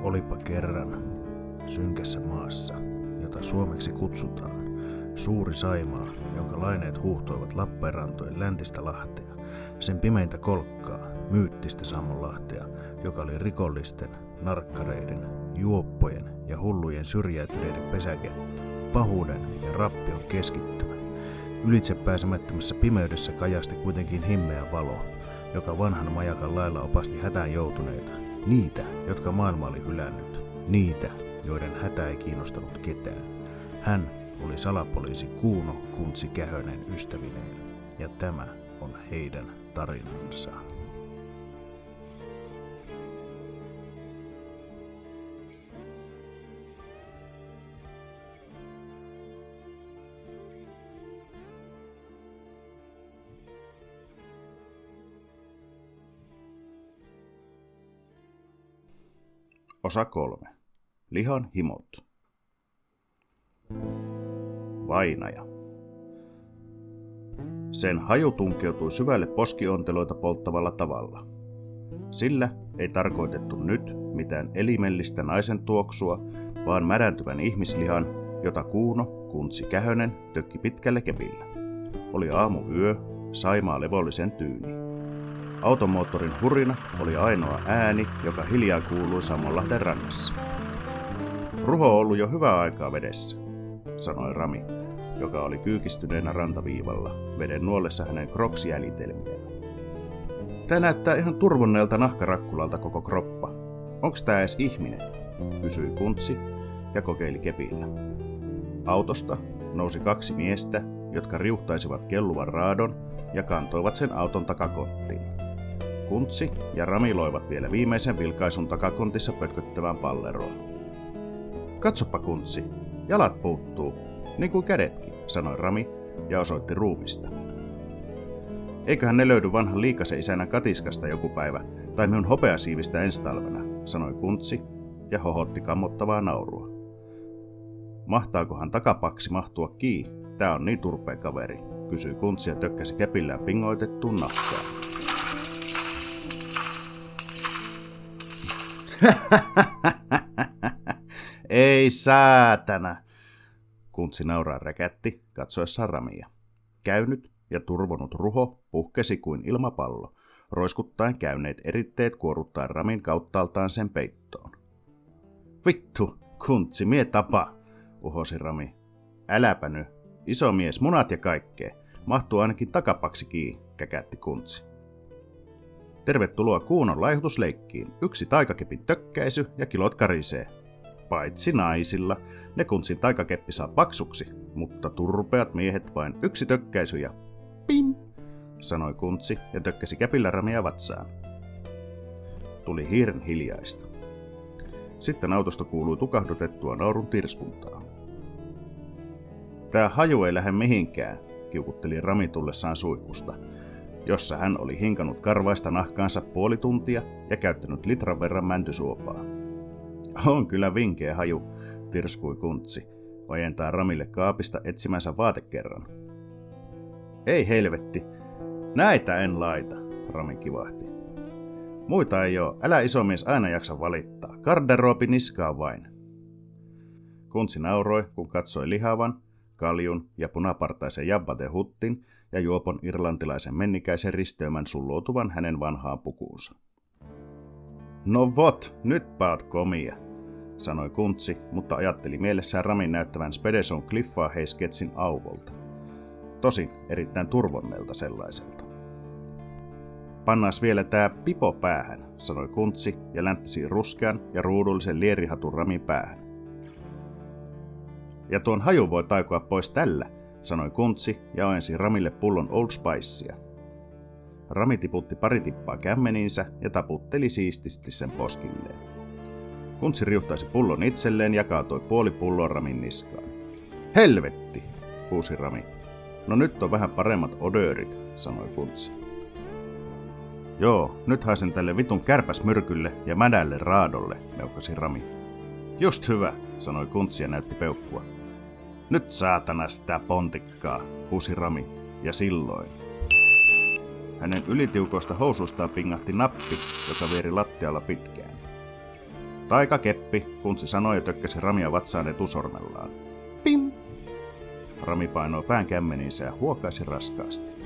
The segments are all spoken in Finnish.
Olipa kerran synkässä maassa, jota suomeksi kutsutaan Suuri Saimaa, jonka laineet huuhtoivat Lappeenrantojen läntistä lahtea, sen pimeintä kolkkaa, myyttistä Sammonlahtea, joka oli rikollisten, narkkareiden, juoppojen ja hullujen syrjäytyneiden pesäke, pahuuden ja rappion keskittymä. Ylitsepääsemättömässä pimeydessä kajasti kuitenkin himmeä valo, joka vanhan majakan lailla opasti hätään joutuneita, niitä, jotka maailma oli hylännyt, niitä, joiden hätä ei kiinnostanut ketään. Hän oli salapoliisi Kuuno Kuntsi Kähönen ystävineen, ja tämä on heidän tarinansa. Osa 3. Lihan himot. Vainaja. Sen haju tunkeutui syvälle poskionteloita polttavalla tavalla. Sillä ei tarkoitettu nyt mitään elimellistä naisen tuoksua, vaan märäntyvän ihmislihan, jota Kuuno Kuntsi Kähönen tökki pitkällä kepillä. Oli aamuyö, Saimaa levollisen tyyni. Automoottorin hurina oli ainoa ääni, joka hiljaa kuului Sammonlahden rannassa. Ruho on ollut jo hyvää aikaa vedessä, sanoi Rami, joka oli kyykistyneenä rantaviivalla, veden nuollessa hänen kroksjäljitelmiään. Tää näyttää ihan turvonneelta nahkarakkulalta koko kroppa. Onks tää edes ihminen? Kysyi Kuntsi ja kokeili kepillä. Autosta nousi 2 miestä, jotka riuhtaisivat kelluvan raadon ja kantoivat sen auton takakonttiin. Kuntsi ja Rami loivat vielä viimeisen vilkaisun takakontissa pötköttävään palleroon. Katsoppa Kuntsi, jalat puuttuu, niin kuin kädetkin, sanoi Rami ja osoitti ruumista. Eiköhän ne löydy vanhan Liikasen isänän katiskasta joku päivä, tai minun hopeasiivistä ensi talvena, sanoi Kuntsi ja hohotti kammottavaa naurua. Mahtaakohan takapaksi mahtua kiinni? Tää on niin turpea kaveri, kysyi Kuntsi ja tökkäsi kepillään pingoitettuun nahkaan. Ei saatana, Kuntsi nauraa räkätti katsoessaan Ramia. Käynyt ja turvonut ruho puhkesi kuin ilmapallo, roiskuttaen käyneet eritteet kuoruttaen Ramin kauttaaltaan sen peittoon. Vittu, Kuntsi, mie tapa, uhosi Rami. Äläpä nyt, iso mies, munat ja kaikkea, mahtuu ainakin takapaksi kiinni, käkätti Kuntsi. Tervetuloa Kuunon laihutusleikkiin. 1 taikakepin tökkäisy ja kilot karisee. Paitsi naisilla, ne Kuntsin taikakeppi saa paksuksi, mutta turpeat miehet vain 1 tökkäisy ja pim, sanoi Kuntsi ja tökkäsi käpillä Ramia vatsaan. Tuli hiiren hiljaista. Sitten autosta kuului tukahdutettua naurun tirskuntaa. Tää haju ei lähde mihinkään, kiukutteli Rami tullessaan suihkusta, jossa hän oli hinkannut karvaista nahkaansa puoli tuntia ja käyttänyt litran verran mäntysuopaa. On kyllä vinkeä haju, tirskui Kuntsi, ojentaa Ramille kaapista etsimänsä vaatekerran. Ei helvetti, näitä en laita, Rami kivahti. Muita ei oo, älä isomies aina jaksa valittaa, garderoobi niskaa vain. Kuntsi nauroi, kun katsoi lihavan, kaljun ja punapartaisen Jabbate Huttin ja juopon irlantilaisen mennikäisen risteymän sulloutuvan hänen vanhaan pukuunsa. No vot, nyt paat komia, sanoi Kuntsi, mutta ajatteli mielessään Ramin näyttävän Spedeson Cliffaa heisketsin auvolta. Tosin erittäin turvonneelta sellaiselta. Pannaas vielä tää pipo päähän, sanoi Kuntsi ja länttisi ruskean ja ruudullisen lierihatun Ramin päähän. Ja tuon haju voi taikoa pois tällä, sanoi Kuntsi ja ojensi Ramille pullon Old Spicea. Rami tiputti 2 tippaa kämmeniinsä ja taputteli siististi sen poskilleen. Kuntsi riuhtaisi pullon itselleen ja kaatoi puoli pulloa Ramin niskaan. Helvetti, huusi Rami. No nyt on vähän paremmat odöörit, sanoi Kuntsi. Joo, nyt haisen tälle vitun kärpäsmyrkylle ja mädälle raadolle, meuhkasi Rami. Just hyvä, sanoi Kuntsi ja näytti peukkua. Nyt saatana sitä pontikkaa, huusi Rami, ja silloin. Hänen ylitiukoista housuistaan pingahti nappi, joka vieri lattialla pitkään. Taikakeppi, Kuntsi sanoi ja tökkäsi Ramia vatsaan etusormellaan. Pim! Rami painoi pään kämmeniinsä ja huokaisi raskaasti.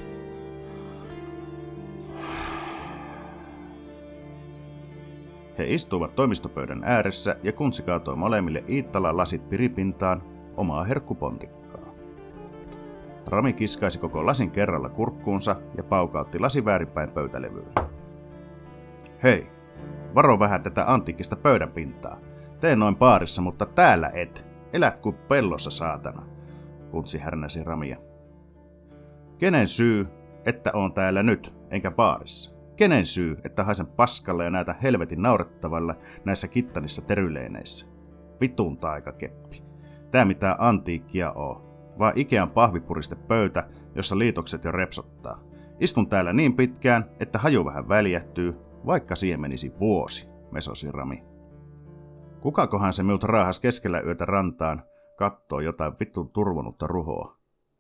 He istuivat toimistopöydän ääressä ja Kuntsi kaatoi molemmille Iittalan lasit piripintaan omaa herkkupontikkaa. Rami kiskaisi koko lasin kerralla kurkkuunsa ja paukautti lasin väärinpäin pöytälevyyn. Hei, varo vähän tätä antiikkista pöydän pintaa. Tee noin baarissa, mutta täällä et. Elät kuin pellossa, saatana, Kuntsi härnäsi Ramia. Kenen syy, että on täällä nyt, enkä baarissa? Kenen syy, että haisen paskalle ja näytän helvetin naurettavalla näissä kittanissa teryleineissä? Vitun taikakeppi. Tää mitään antiikkia oo, vaan Ikean pahvipuristepöytä, jossa liitokset jo repsottaa. Istun täällä niin pitkään, että haju vähän väljähtyy, vaikka siihen menisi vuosi, mesosi Rami. Kukakohan se minut raahas keskellä yötä rantaan, kattoo jotain vitun turvonutta ruhoa.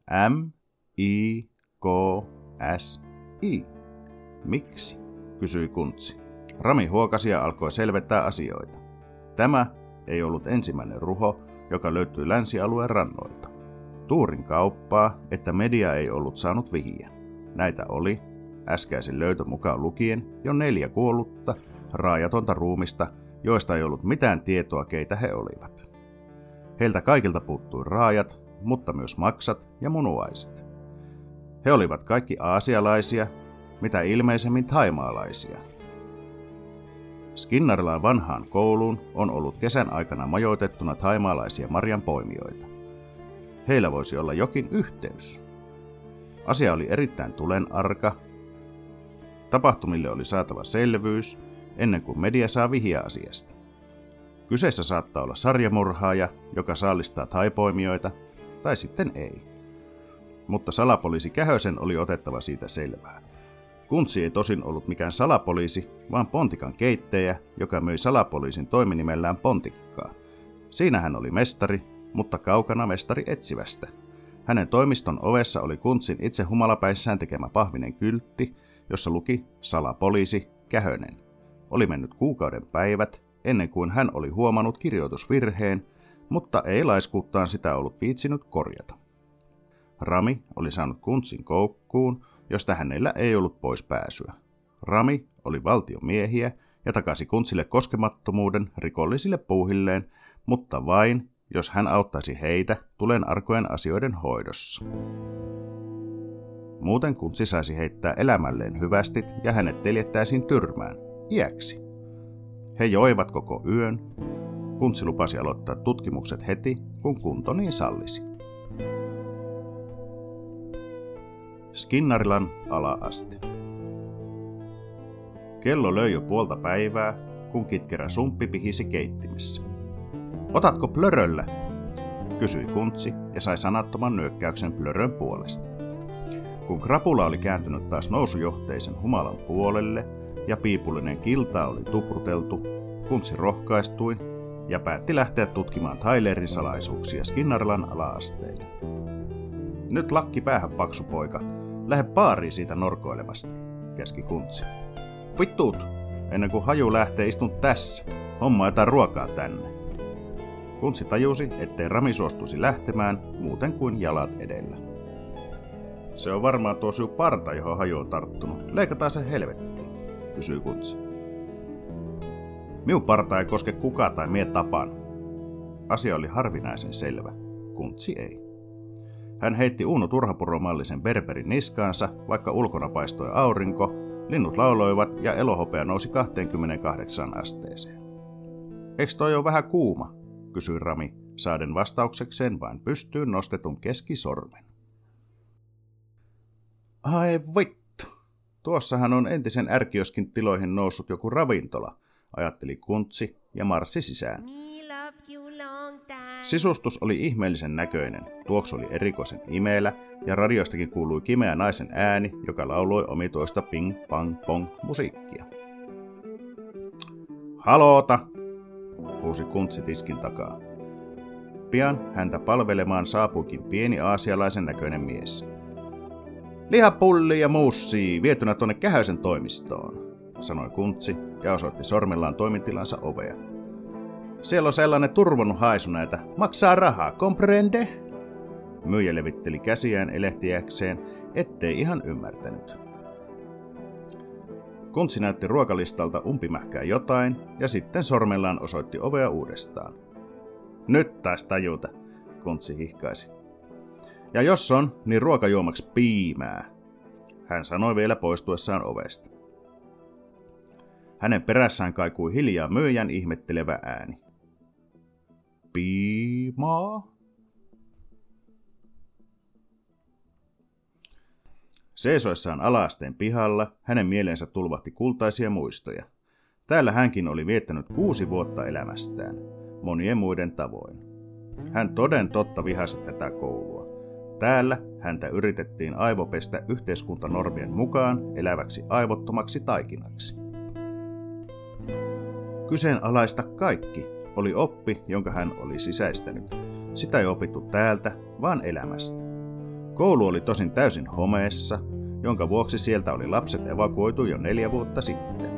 M-I-K-S-I. Miksi? Kysyi Kuntsi. Rami huokasi ja alkoi selvittää asioita. Tämä ei ollut ensimmäinen ruho, joka löytyi länsialueen rannoilta. Tuurin kauppaa, että media ei ollut saanut vihiä. Näitä oli, äskeisen löytön mukaan lukien, jo 4 kuollutta, raajatonta ruumista, joista ei ollut mitään tietoa, keitä he olivat. Heiltä kaikilta puuttui raajat, mutta myös maksat ja munuaiset. He olivat kaikki aasialaisia, mitä ilmeisemmin thaimaalaisia. Skinnarilan vanhaan kouluun on ollut kesän aikana majoitettuna thaimaalaisia marjanpoimijoita. Heillä voisi olla jokin yhteys. Asia oli erittäin tulenarka. Tapahtumille oli saatava selvyys ennen kuin media saa vihiä asiasta. Kyseessä saattaa olla sarjamurhaaja, joka saalistaa thaipoimijoita, tai sitten ei. Mutta salapoliisi Kähösen oli otettava siitä selvää. Kuntsi ei tosin ollut mikään salapoliisi, vaan pontikan keittäjä, joka möi salapoliisin toiminimellään pontikkaa. Siinä hän oli mestari, mutta kaukana mestari etsivästä. Hänen toimiston ovessa oli Kuntsin itse humalapäissään tekemä pahvinen kyltti, jossa luki salapoliisi Kähönen. Oli mennyt kuukauden päivät, ennen kuin hän oli huomannut kirjoitusvirheen, mutta ei laiskuuttaan sitä ollut viitsinyt korjata. Rami oli saanut Kuntsin koukkuun, josta hänellä ei ollut pois pääsyä. Rami oli valtiomiehiä ja takasi Kuntsille koskemattomuuden rikollisille puuhilleen, mutta vain, jos hän auttaisi heitä tulenarkojen asioiden hoidossa. Muuten Kuntsi saisi heittää elämälleen hyvästit ja hänet teljettäisiin tyrmään, iäksi. He joivat koko yön. Kuntsi lupasi aloittaa tutkimukset heti, kun kunto niin sallisi. Skinnarilan ala-aste. Kello löi jo 5:30, kun kitkerä sumppi pihisi keittimessä. Otatko plöröllä? Kysyi Kuntsi ja sai sanattoman nyökkäyksen plörön puolesta. Kun krapula oli kääntynyt taas nousujohteisen humalan puolelle ja piipullinen kilta oli tupruteltu, Kuntsi rohkaistui ja päätti lähteä tutkimaan Tylerin salaisuuksia Skinnarilan ala-asteille. Nyt lakki päähän, paksu poika. Lähde baariin siitä norkoilemasta, käski Kuntsi. Vittuut, ennen kuin haju lähtee, istun tässä. Homma jotain ruokaa tänne. Kuntsi tajusi, ettei Rami suostuisi lähtemään muuten kuin jalat edellä. Se on varmaan tuo syy parta, johon haju on tarttunut. Leikataan se helvettiin, kysyi Kuntsi. Minun parta ei koske kukaan tai mie tapan. Asia oli harvinaisen selvä. Kuntsi ei. Hän heitti Uuno Turhapuro-mallisen berberin niskaansa, vaikka ulkona paistoi aurinko, linnut lauloivat ja elohopea nousi 28 asteeseen. Eiks toi ole vähän kuuma? Kysyi Rami, saaden vastauksekseen vain pystyyn nostetun keskisormen. Ai vittu, tuossahan on entisen ärkioskin tiloihin noussut joku ravintola, ajatteli Kuntsi ja marssi sisään. Sisustus oli ihmeellisen näköinen, tuoksu oli erikoisen imeellä ja radiostakin kuului kimeä naisen ääni, joka lauloi omituista ping-pang-pong-musiikkia. Haloota, huusi Kuntsi tiskin takaa. Pian häntä palvelemaan saapuikin pieni aasialaisen näköinen mies. Lihapulli ja muussi vietynä tuonne Kähösen toimistoon, sanoi Kuntsi ja osoitti sormellaan toimitilansa ovea. Siellä on sellainen turvonnut haisu näitä. Maksaa rahaa, comprende? Myyjä levitteli käsiään elehtiäkseen, ettei ihan ymmärtänyt. Kuntsi näytti ruokalistalta umpimähkää jotain ja sitten sormellaan osoitti ovea uudestaan. Nyt taas tajuta, Kuntsi hihkaisi. Ja jos on, niin ruokajuomaksi piimää, hän sanoi vielä poistuessaan ovesta. Hänen perässään kaikui hiljaa myyjän ihmettelevä ääni. Piimaa? Seisoessaan ala-asteen pihalla hänen mieleensä tulvahti kultaisia muistoja. Täällä hänkin oli viettänyt 6 vuotta elämästään, monien muiden tavoin. Hän toden totta vihasi tätä koulua. Täällä häntä yritettiin aivopestä yhteiskuntanormien mukaan eläväksi aivottomaksi taikinaksi. Kyseenalaista kaikki oli oppi, jonka hän oli sisäistänyt. Sitä ei opittu täältä, vaan elämästä. Koulu oli tosin täysin homeessa, jonka vuoksi sieltä oli lapset evakuoitu jo 4 vuotta sitten.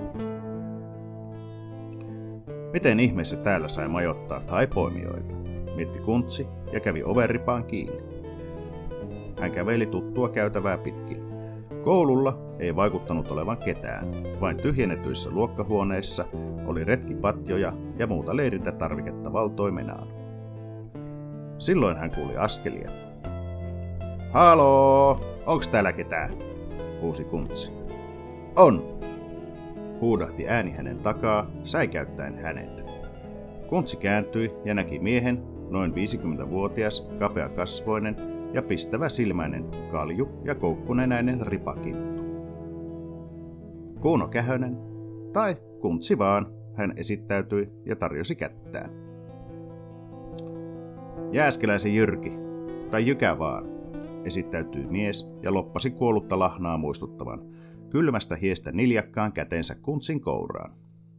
Miten ihmeessä täällä sai majoittaa thai-poimijoita, mietti Kuntsi ja kävi ovenripaan kiinni. Hän käveli tuttua käytävää pitkin. Koululla ei vaikuttanut olevan ketään, vain tyhjennetyissä luokkahuoneissa oli retkipatjoja ja muuta leirintätarviketta valtoimenaan. Silloin hän kuuli askelia. Haloo, onks täällä ketään? Huusi Kuntsi. On, huudahti ääni hänen takaa, säikäyttäen hänet. Kuntsi kääntyi ja näki miehen, noin 50-vuotias, kapeakasvoinen ja pistävä silmäinen kalju ja koukkunenäinen ripakinttu. Kuuno Kähönen, tai Kuntsi vaan, hän esittäytyi ja tarjosi kättään. Jääskeläisen Jyrki, tai Jykä vaan, esittäytyi mies ja loppasi kuollutta lahnaa muistuttavan kylmästä hiestä niljakkaan kätensä Kuntsin kouraan.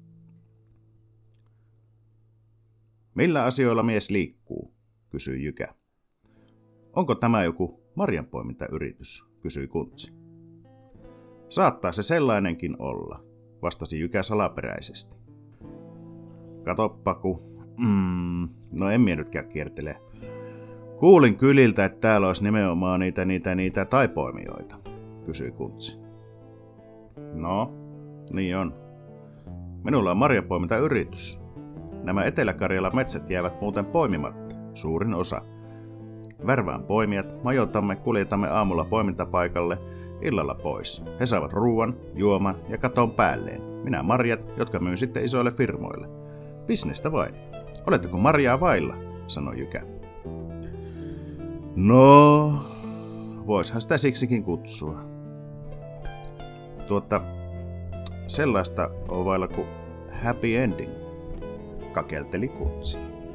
Millä asioilla mies liikkuu, kysyi Jykä. Onko tämä joku marjanpoimintayritys, kysyi Kuntsi. Saattaa se sellainenkin olla, vastasi Jykä salaperäisesti. Katoppa no en mie nyt käy kiertelee. Kuulin kyliltä, että täällä olisi nimenomaan niitä thai-poimijoita, kysyi Kuntsi. No, niin on. Minulla on marjanpoimintayritys. Nämä Etelä-Karjalan metsät jäävät muuten poimimatta, suurin osa. Värvään poimijat, majoitamme, kuljetamme aamulla poimintapaikalle, illalla pois. He saavat ruuan, juoman ja katon päälleen. Minä marjat, jotka myyn sitten isoille firmoille. Bisnestä vain. Oletteko marjaa vailla, sanoi Jykä. No, voishan sitä siksikin kutsua. Sellaista on vailla kuin happy ending, kakelteli Kuntsi.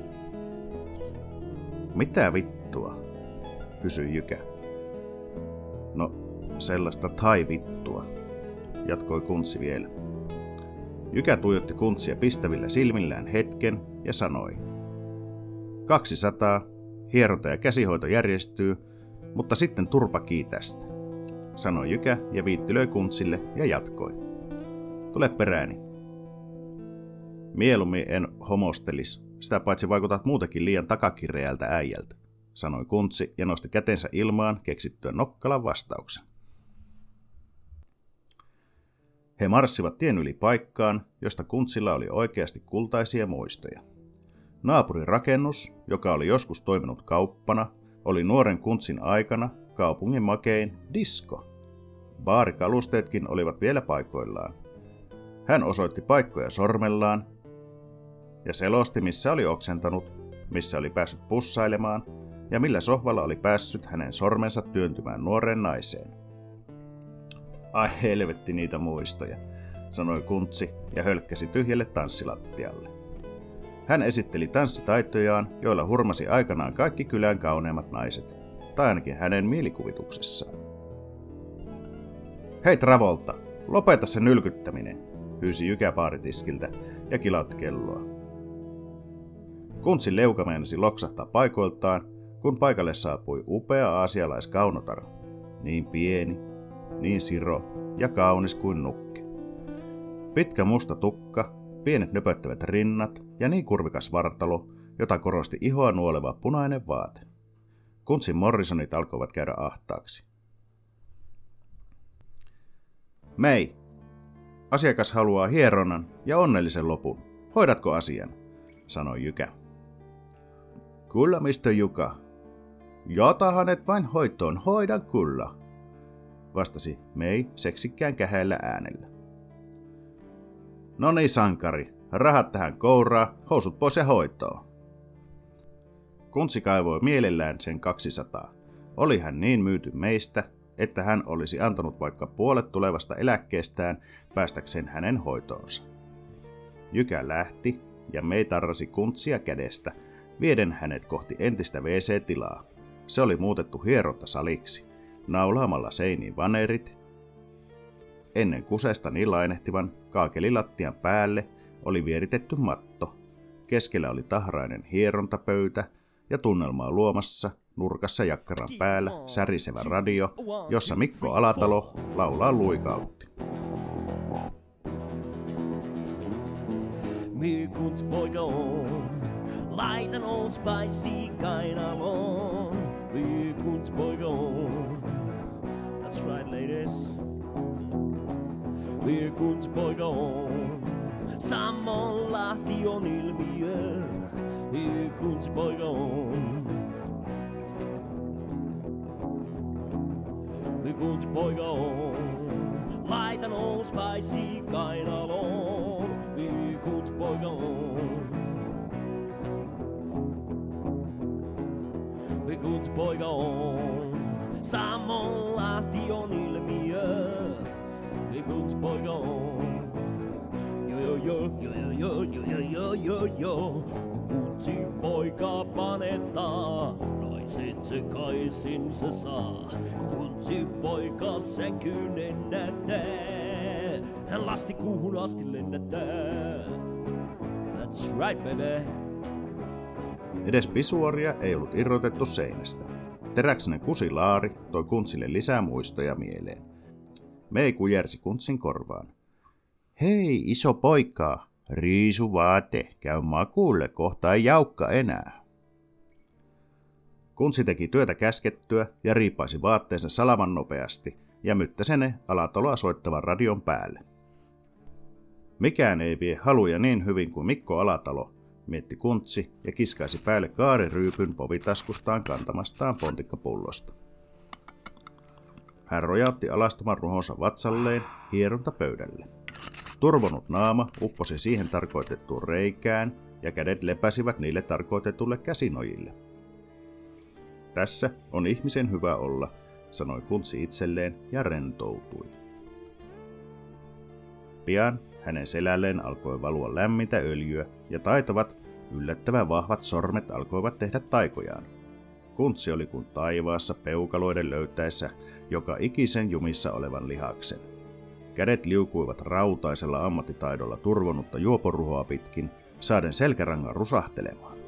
Mitä vittua, kysyi Jykä. No, sellaista thai-vittua, jatkoi Kuntsi vielä. Jykä tuijotti Kuntsia pistävillä silmillään hetken ja sanoi. 200, hieronta ja käsihoito järjestyy, mutta sitten turpa kiitästä, sanoi Jykä ja viittylöi Kuntsille ja jatkoi. Tule perääni. Mieluummin en homostelis, sitä paitsi vaikutat muutenkin liian takakireältä äijältä, sanoi Kuntsi ja nosti kätensä ilmaan keksittyä nokkalan vastauksen. He marssivat tien yli paikkaan, josta Kuntsilla oli oikeasti kultaisia muistoja. Naapurin rakennus, joka oli joskus toiminut kauppana, oli nuoren Kuntsin aikana kaupungin makein disko. Baarikalusteetkin olivat vielä paikoillaan. Hän osoitti paikkoja sormellaan ja selosti, missä oli oksentanut, missä oli päässyt pussailemaan ja millä sohvalla oli päässyt hänen sormensa työntymään nuoreen naiseen. Ai helvetti niitä muistoja, sanoi Kuntsi ja hölkkäsi tyhjälle tanssilattialle. Hän esitteli tanssitaitojaan, joilla hurmasi aikanaan kaikki kylän kauneimmat naiset, tai ainakin hänen mielikuvituksessaan. Hei Travolta, lopeta se nylkyttäminen, hyysi Jykä baaritiskiltä ja kilautti kelloa. Kuntsin leuka meinasi loksahtaa paikoiltaan, kun paikalle saapui upea aasialaiskaunotar, niin pieni, niin siro ja kaunis kuin nukke. Pitkä musta tukka, pienet nöpöttävät rinnat ja niin kurvikas vartalo, jota korosti ihoa nuoleva punainen vaate. Kuntsin Morrisonit alkoivat käydä ahtaaksi. Mei, asiakas haluaa hieronnan ja onnellisen lopun. Hoidatko asian? Sanoi Jykä. Kyllä, Mr. Juka. Jota hänet vain hoitoon, hoidan kyllä, vastasi Mei seksikkään kähäillä äänellä. No niin, sankari, rahat tähän kouraa, housut pois ja hoitoon. Kuntsi kaivoi mielellään sen 200. Oli hän niin myyty Meistä, että hän olisi antanut vaikka puolet tulevasta eläkkeestään päästäkseen hänen hoitoonsa. Jykä lähti ja Mei tarrasi Kuntsia kädestä, vieden hänet kohti entistä WC-tilaa. Se oli muutettu hierontasaliksi, naulaamalla seiniin vanerit. Ennen kusesta niin lainehtivan kaakelilattian päälle oli vieritetty matto. Keskellä oli tahrainen hierontapöytä ja tunnelmaa luomassa nurkassa jakkaran päällä särisevä radio, jossa Mikko Alatalo laulaa luikautti. Mirkuts poika on, laitan on spicy kainaloon. Mirkuts poika on, that's right ladies. Mirkuts poika on, Sammon Lahti on ilmiö. Mirkuts poika on. Mirkuts poika on, laitan on spicy kainaloon. Mirkuts poika on. Mirkuts poika on, Sammon Lahti on ilmiö. Mirkuts poika on. Jo. Kun kutsi poika panettaa, naiset sekaisin se saa. Kun kutsi poika sänkyyn ennättää, hän lasti kuuhun asti lennättää. That's right, baby. Edes pisuaria ei ollut irrotettu seinästä. Teräksinen kusilaari toi Kuntsille lisää muistoja mieleen. Mei kujersi Kuntsin korvaan. Hei, iso poika, riisu vaate, käy makuulle, kohta ei jaukka enää. Kuntsi teki työtä käskettyä ja riipaisi vaatteensa salaman nopeasti ja myttäsi ne Alataloa soittavan radion päälle. Mikään ei vie haluja niin hyvin kuin Mikko Alatalo, mietti Kuntsi ja kiskaisi päälle kaariryypyn povitaskustaan kantamastaan pontikkapullosta. Hän rojautti alastoman ruhonsa vatsalleen hierontapöydälle. Turvonut naama upposi siihen tarkoitettuun reikään ja kädet lepäsivät niille tarkoitetulle käsinojille. Tässä on ihmisen hyvä olla, sanoi Kuntsi itselleen ja rentoutui. Pian hänen selälleen alkoi valua lämmintä öljyä ja taitavat, yllättävän vahvat sormet alkoivat tehdä taikojaan. Kuntsi oli kuin taivaassa peukaloiden löytäessä joka ikisen jumissa olevan lihaksen. Kädet liukuivat rautaisella ammattitaidolla turvonnutta juoporuhoa pitkin, saaden selkärangan rusahtelemaan.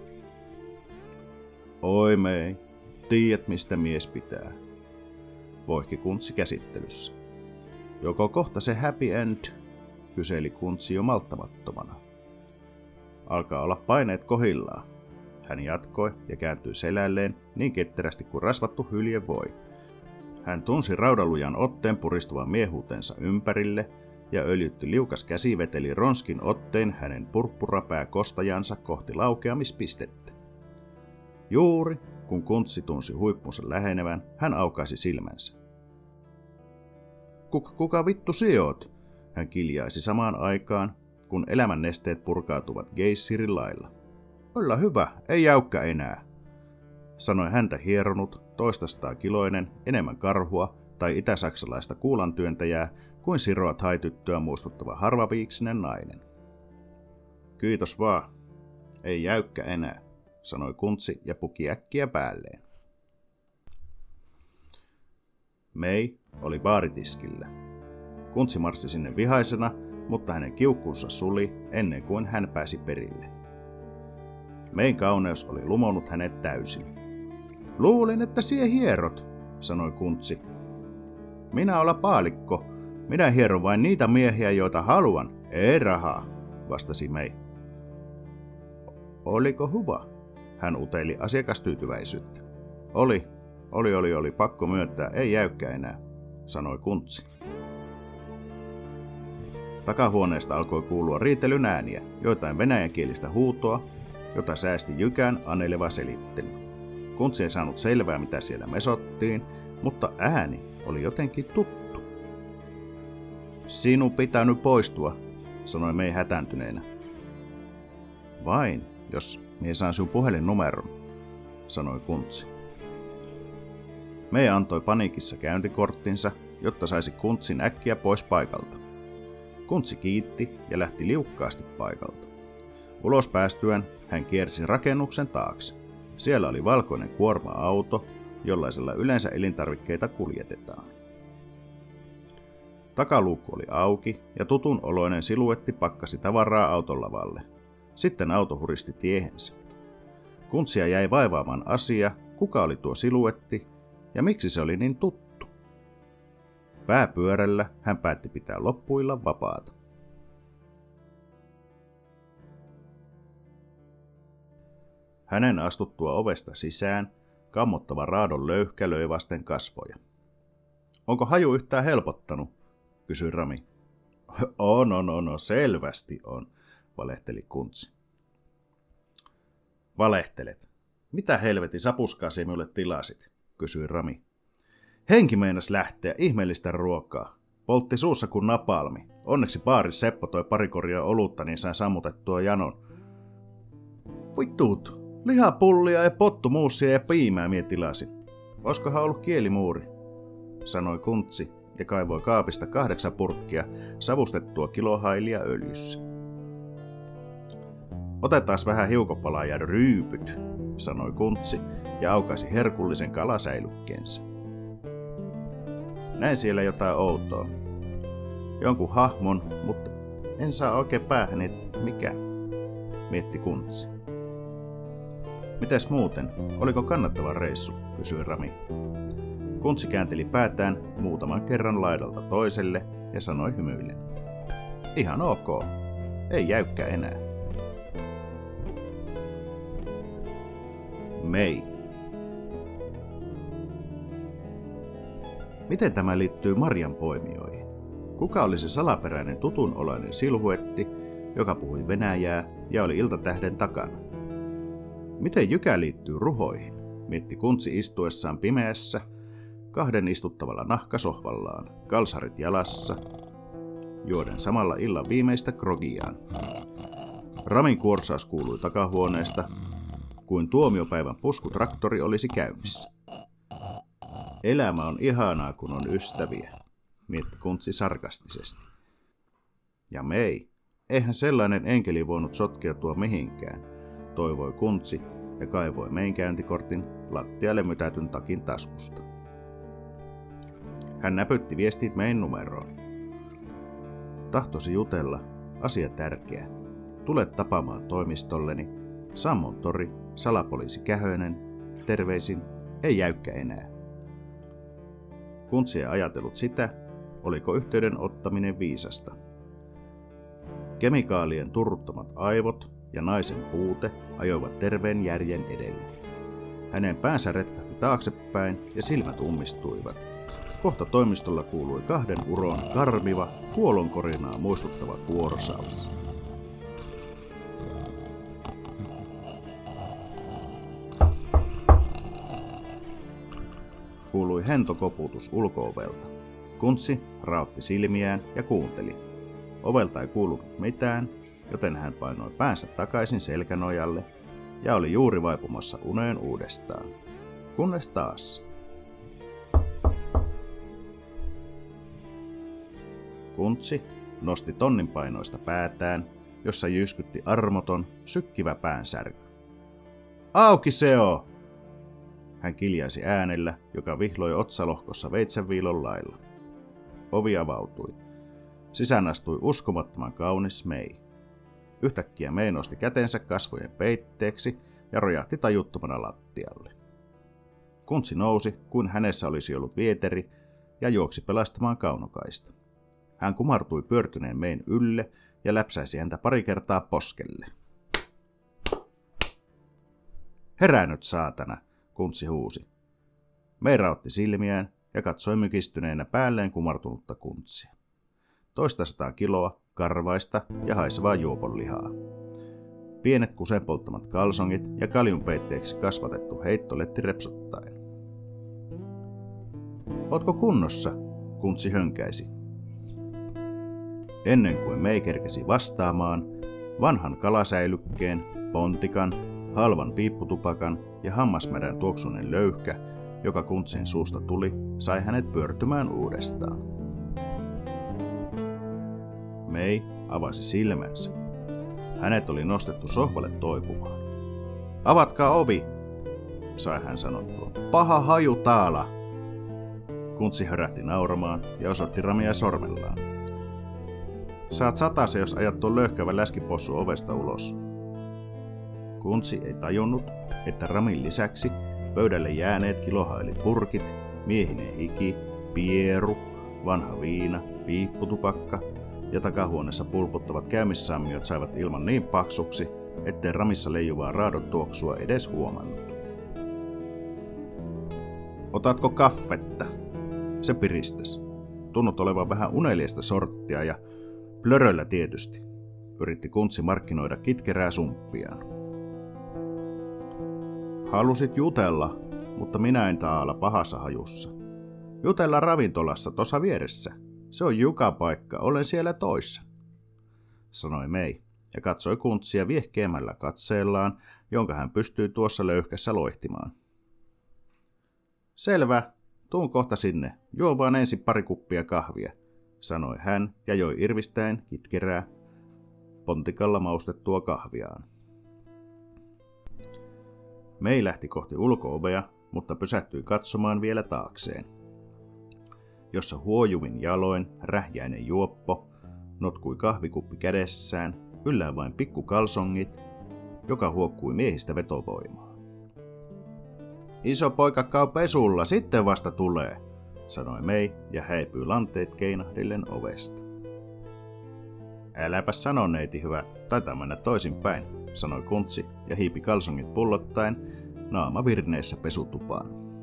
Oi Mei, tiedät mistä mies pitää, voihki Kuntsi käsittelyssä. Joko kohta se happy end, kyseli Kuntsi jo malttamattomana. Alkaa olla paineet kohillaan. Hän jatkoi ja kääntyi selälleen niin ketterästi kuin rasvattu hylje voi. Hän tunsi raudalujan otteen puristuvan miehuutensa ympärille ja öljytty liukas käsi veteli ronskin otteen hänen purppurapääkostajansa kohti laukeamispistettä. Juuri kun Kuntsi tunsi huippunsa lähenevän, hän aukaisi silmänsä. Kuka vittu sijoot? Hän kiljaisi samaan aikaan, kun elämän nesteet purkautuvat geissirin lailla. Olla hyvä, ei jäykkä enää, sanoi häntä hieronut 200 kiloinen enemmän karhua tai itäsaksalaista kuulantyöntäjää kuin Siroa haityttöä muistuttava harvaviiksinen nainen. Kiitos vaan, ei jäykkä enää, sanoi Kuntsi ja puki äkkiä päälleen. Mei oli baaritiskillä. Kuntsi marssi sinne vihaisena, mutta hänen kiukkuunsa suli ennen kuin hän pääsi perille. Mein kauneus oli lumonnut hänet täysin. Luulin, että sie hierot, sanoi Kuntsi. Minä olla paalikko. Minä hieron vain niitä miehiä, joita haluan. Ei rahaa. vastasi May. Oliko hyvä? Hän uteli asiakastyytyväisyyttä. Oli, pakko myöntää, ei jäykkä enää, sanoi Kuntsi. Takahuoneesta alkoi kuulua riitelyn ääniä, joitain venäjänkielistä huutoa, jota säästi jykän aneleva selittely. Kuntsi ei saanut selvää, mitä siellä mesottiin, mutta ääni oli jotenkin tuttu. Sinun pitää nyt poistua, sanoi May hätääntyneenä. Vain, jos mie saan sinun puhelinnumeron, sanoi Kuntsi. May antoi paniikissa käyntikorttinsa, jotta saisi Kuntsin äkkiä pois paikalta. Kuntsi kiitti ja lähti liukkaasti paikalta. Ulos päästyään hän kiersi rakennuksen taakse. Siellä oli valkoinen kuorma-auto, jollaisella yleensä elintarvikkeita kuljetetaan. Takaluukku oli auki ja tutun oloinen siluetti pakkasi tavaraa auton lavalle. Sitten auto huristi tiehensä. Kuntsia jäi vaivaamaan asia, kuka oli tuo siluetti ja miksi se oli niin tuttu. Pääpyörällä hän päätti pitää loppuillan vapaata. Hänen astuttua ovesta sisään kammottava raadon löyhkä löi vasten kasvoja. Onko haju yhtään helpottanut? Kysyi Rami. On, selvästi on, valehteli Kuntsi. Valehtelet. Mitä helvetin sapuskaa se minulle tilasit? Kysyi Rami. Henki meinas lähteä, ihmeellistä ruokaa. Poltti suussa kuin napalmi. Onneksi baarin Seppo toi pari korjaa olutta, niin sain sammutettua janon. Vittuut, lihapullia ja pottumuussia ja piimää mie tilasin. Oiskohan ollut kielimuuri, sanoi Kuntsi ja kaivoi kaapista 8 purkkia savustettua kilohailia öljyssä. Otetaan vähän hiukopalaa ja ryypyt, sanoi Kuntsi ja aukaisi herkullisen kalasäilykkeensä. Näin siellä jotain outoa. Jonkun hahmon, mutta en saa oikein päähän, että mikä, mietti Kuntsi. Mites muuten? Oliko kannattava reissu? Kysyi Rami. Kuntsi käänteli päätään muutaman kerran laidalta toiselle ja sanoi hymyillen. Ihan ok. Ei jäykkä enää. May. Miten tämä liittyy marjanpoimijoihin? Kuka oli se salaperäinen tutunolainen silhuetti, joka puhui venäjää ja oli iltatähden takana? Miten jykä liittyy ruhoihin? Mietti Kuntsi istuessaan pimeässä, 2 istuttavalla nahkasohvallaan, kalsarit jalassa, juoden samalla illan viimeistä krogiaan. Ramin kuorsaus kuului takahuoneesta, kuin tuomiopäivän puskutraktori olisi käynnissä. Elämä on ihanaa, kun on ystäviä, mietti Kuntsi sarkastisesti. Ja May, eihän sellainen enkeli voinut sotkeutua mihinkään, toivoi Kuntsi ja kaivoi Mayn käyntikortin lattialle mytätyn takin taskusta. Hän näpytti viestit Mayn numeroon. Tahtosi jutella, asia tärkeä. Tule tapaamaan toimistolleni, Sammon tori, salapoliisi Kähönen, terveisin, ei jäykkä enää. Kuntsi ei ajatellut sitä, oliko yhteyden ottaminen viisasta. Kemikaalien turruttamat aivot ja naisen puute ajoivat terveen järjen edelle. Hänen päänsä retkahti taaksepäin ja silmät ummistuivat. Kohta toimistolla kuului 2 uron karmiva, kuolonkorinaa muistuttava kuorsaus. Kuului hento koputus ulko-ovelta. Kuntsi raotti silmiään ja kuunteli. Ovelta ei kuulunut mitään, joten hän painoi päänsä takaisin selkänojalle ja oli juuri vaipumassa uneen uudestaan. Kunnes taas. Kuntsi nosti tonnin painoista päätään, jossa jyskytti armoton, sykkivä päänsärky. Auki se on! Hän kiljaisi äänellä, joka vihloi otsalohkossa veitsenviilon lailla. Ovi avautui. Sisään astui uskomattoman kaunis May. Yhtäkkiä May nosti kätensä kasvojen peitteeksi ja rojahti tajuttomana lattialle. Kuntsi nousi, kuin hänessä olisi ollut vieteri, ja juoksi pelastamaan kaunokaista. Hän kumartui pyörtyneen Mayn ylle ja läpsäisi häntä pari kertaa poskelle. Herää nyt, saatana, Kuntsi huusi. May rautti silmiään ja katsoi mykistyneenä päälleen kumartunutta Kuntsia. 200 kiloa karvaista ja haisevaa juoponlihaa. Pienet kusenpolttamat kalsongit ja kaljunpeitteeksi kasvatettu heittoletti repsuttaen. Ootko kunnossa? Kuntsi hönkäisi. Ennen kuin May kerkesi vastaamaan, vanhan kalasäilykkeen, pontikan, halvan piipputupakan ja hammasmärän tuoksunen löyhkä, joka Kuntsin suusta tuli, sai hänet pyörtymään uudestaan. May avasi silmänsä. Hänet oli nostettu sohvalle toipumaan. Avatkaa ovi, sai hän sanottua. Paha haju taala. Kuntsi hörähti nauramaan ja osoitti Ramia sormellaan. Saat 100, jos ajat tuon löyhkävän läskipossu ovesta ulos. Kuntsi ei tajunnut, että Ramin lisäksi pöydälle jääneet kilohailipurkit, miehinen hiki, pieru, vanha viina, piipputupakka ja takahuoneessa pulputtavat käymissammiot saivat ilman niin paksuksi, ettei Ramissa leijuvaa raadon tuoksua edes huomannut. Otatko kaffetta? Se piristäs. Tunnut olevan vähän uneliasta sorttia ja plöröllä tietysti, yritti Kuntsi markkinoida kitkerää sumppiaan. Halusit jutella, mutta minä en taala pahassa hajussa. Jutella ravintolassa tuossa vieressä. Se on joka paikka, olen siellä toissa, sanoi May ja katsoi Kuntsia viehkeämällä katseellaan, jonka hän pystyi tuossa löyhkässä loihtimaan. Selvä, tuun kohta sinne, juo vaan ensin pari kuppia kahvia, sanoi hän ja joi irvistäen kitkerää pontikalla maustettua kahviaan. May lähti kohti ulko-ovea, mutta pysähtyi katsomaan vielä taakseen, jossa huojuvin jaloin rähjäinen juoppo notkui kahvikuppi kädessään, yllään vain pikkukalsongit, joka huokkui miehistä vetovoimaa. Iso poika käy pesulla, sitten vasta tulee, sanoi May ja häipyi lanteet keinahdillen ovesta. Äläpä sano, neiti hyvä, taitaa mennä toisinpäin, sanoi Kuntsi ja hiipi kalsongit pullottaen naama virneessä pesutupaan.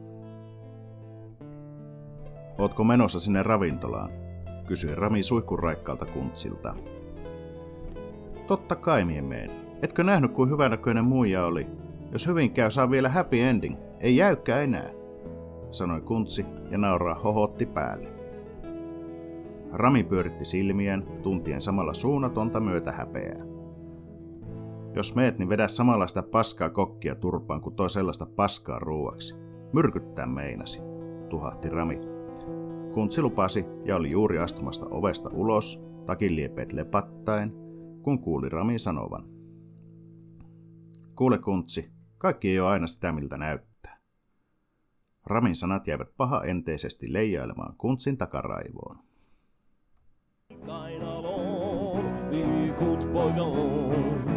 Ootko menossa sinne ravintolaan? Kysyi Rami suihkuraikkaalta Kuntsilta. Totta kai mie meen. Etkö nähnyt, kuin hyvänäköinen muija oli? Jos hyvin käy, saa vielä happy ending. Ei jäykkä enää, sanoi Kuntsi ja nauraa hohotti päälle. Rami pyöritti silmiään, tuntien samalla suunnatonta myötähäpeää. Jos meet, niin vedä samanlaista paskaa kokkia turpaan, kuin toi sellaista paskaa ruuaksi. Myrkyttää meinasi, tuhahti Rami. Kuntsi lupasi ja oli juuri astumasta ovesta ulos, takinliepeet lepattaen, kun kuuli Ramin sanovan. Kuule Kuntsi, kaikki ei ole aina sitä miltä näyttää. Ramin sanat jäivät pahaenteisesti leijailemaan Kuntsin takaraivoon. Kainaloon, viikut poikaon.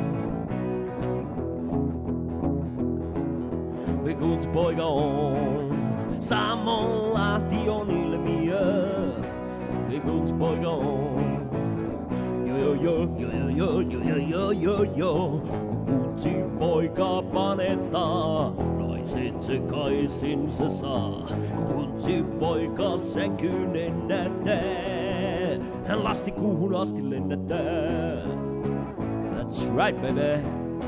Viikut poikaon, samalla tion ilmiö. Viikut poikaon. Jo, kun Kuntsi poika panettaa, naiset se kaisin se saa. Kun Kuntsi poika sänkyyn ennättää, hän lasti kuuhun asti lennättää. That's right, baby.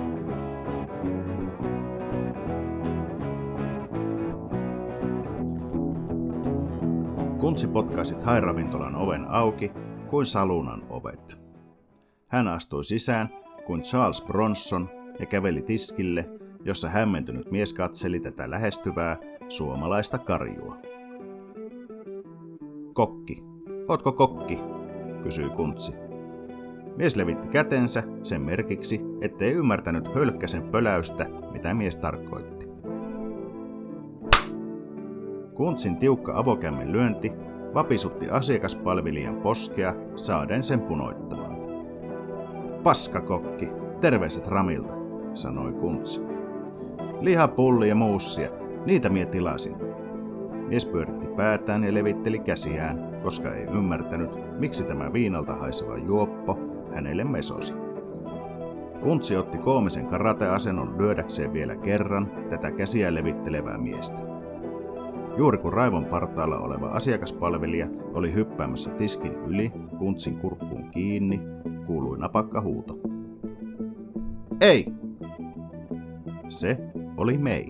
Kuntsi potkaisi Thai-ravintolan oven auki kuin salunan ovet. Hän astui sisään kuin Charles Bronson ja käveli tiskille, jossa hämmentynyt mies katseli tätä lähestyvää suomalaista karjua. Kokki. Ootko kokki? Kysyi Kuntsi. Mies levitti kätensä sen merkiksi, ettei ymmärtänyt hölkkäsen pöläystä, mitä mies tarkoitti. Kuntsin tiukka avokämmen lyönti vapisutti asiakaspalvelijan poskea saaden sen punoittamaan. Paskakokki, terveiset Ramilta, sanoi Kuntsi. Lihapulli ja muussia, niitä mie tilasin. Mies pyöritti päätään ja levitteli käsiään, koska ei ymmärtänyt, miksi tämä viinalta haiseva juoppo hänelle mesosi. Kuntsi otti koomisen karateasennon lyödäkseen vielä kerran tätä käsiä levittelevää miestä. Juuri kun raivon partaalla oleva asiakaspalvelija oli hyppäämässä tiskin yli Kuntsin kurkkuun kiinni, kuului napakka huuto. Ei! Se oli May.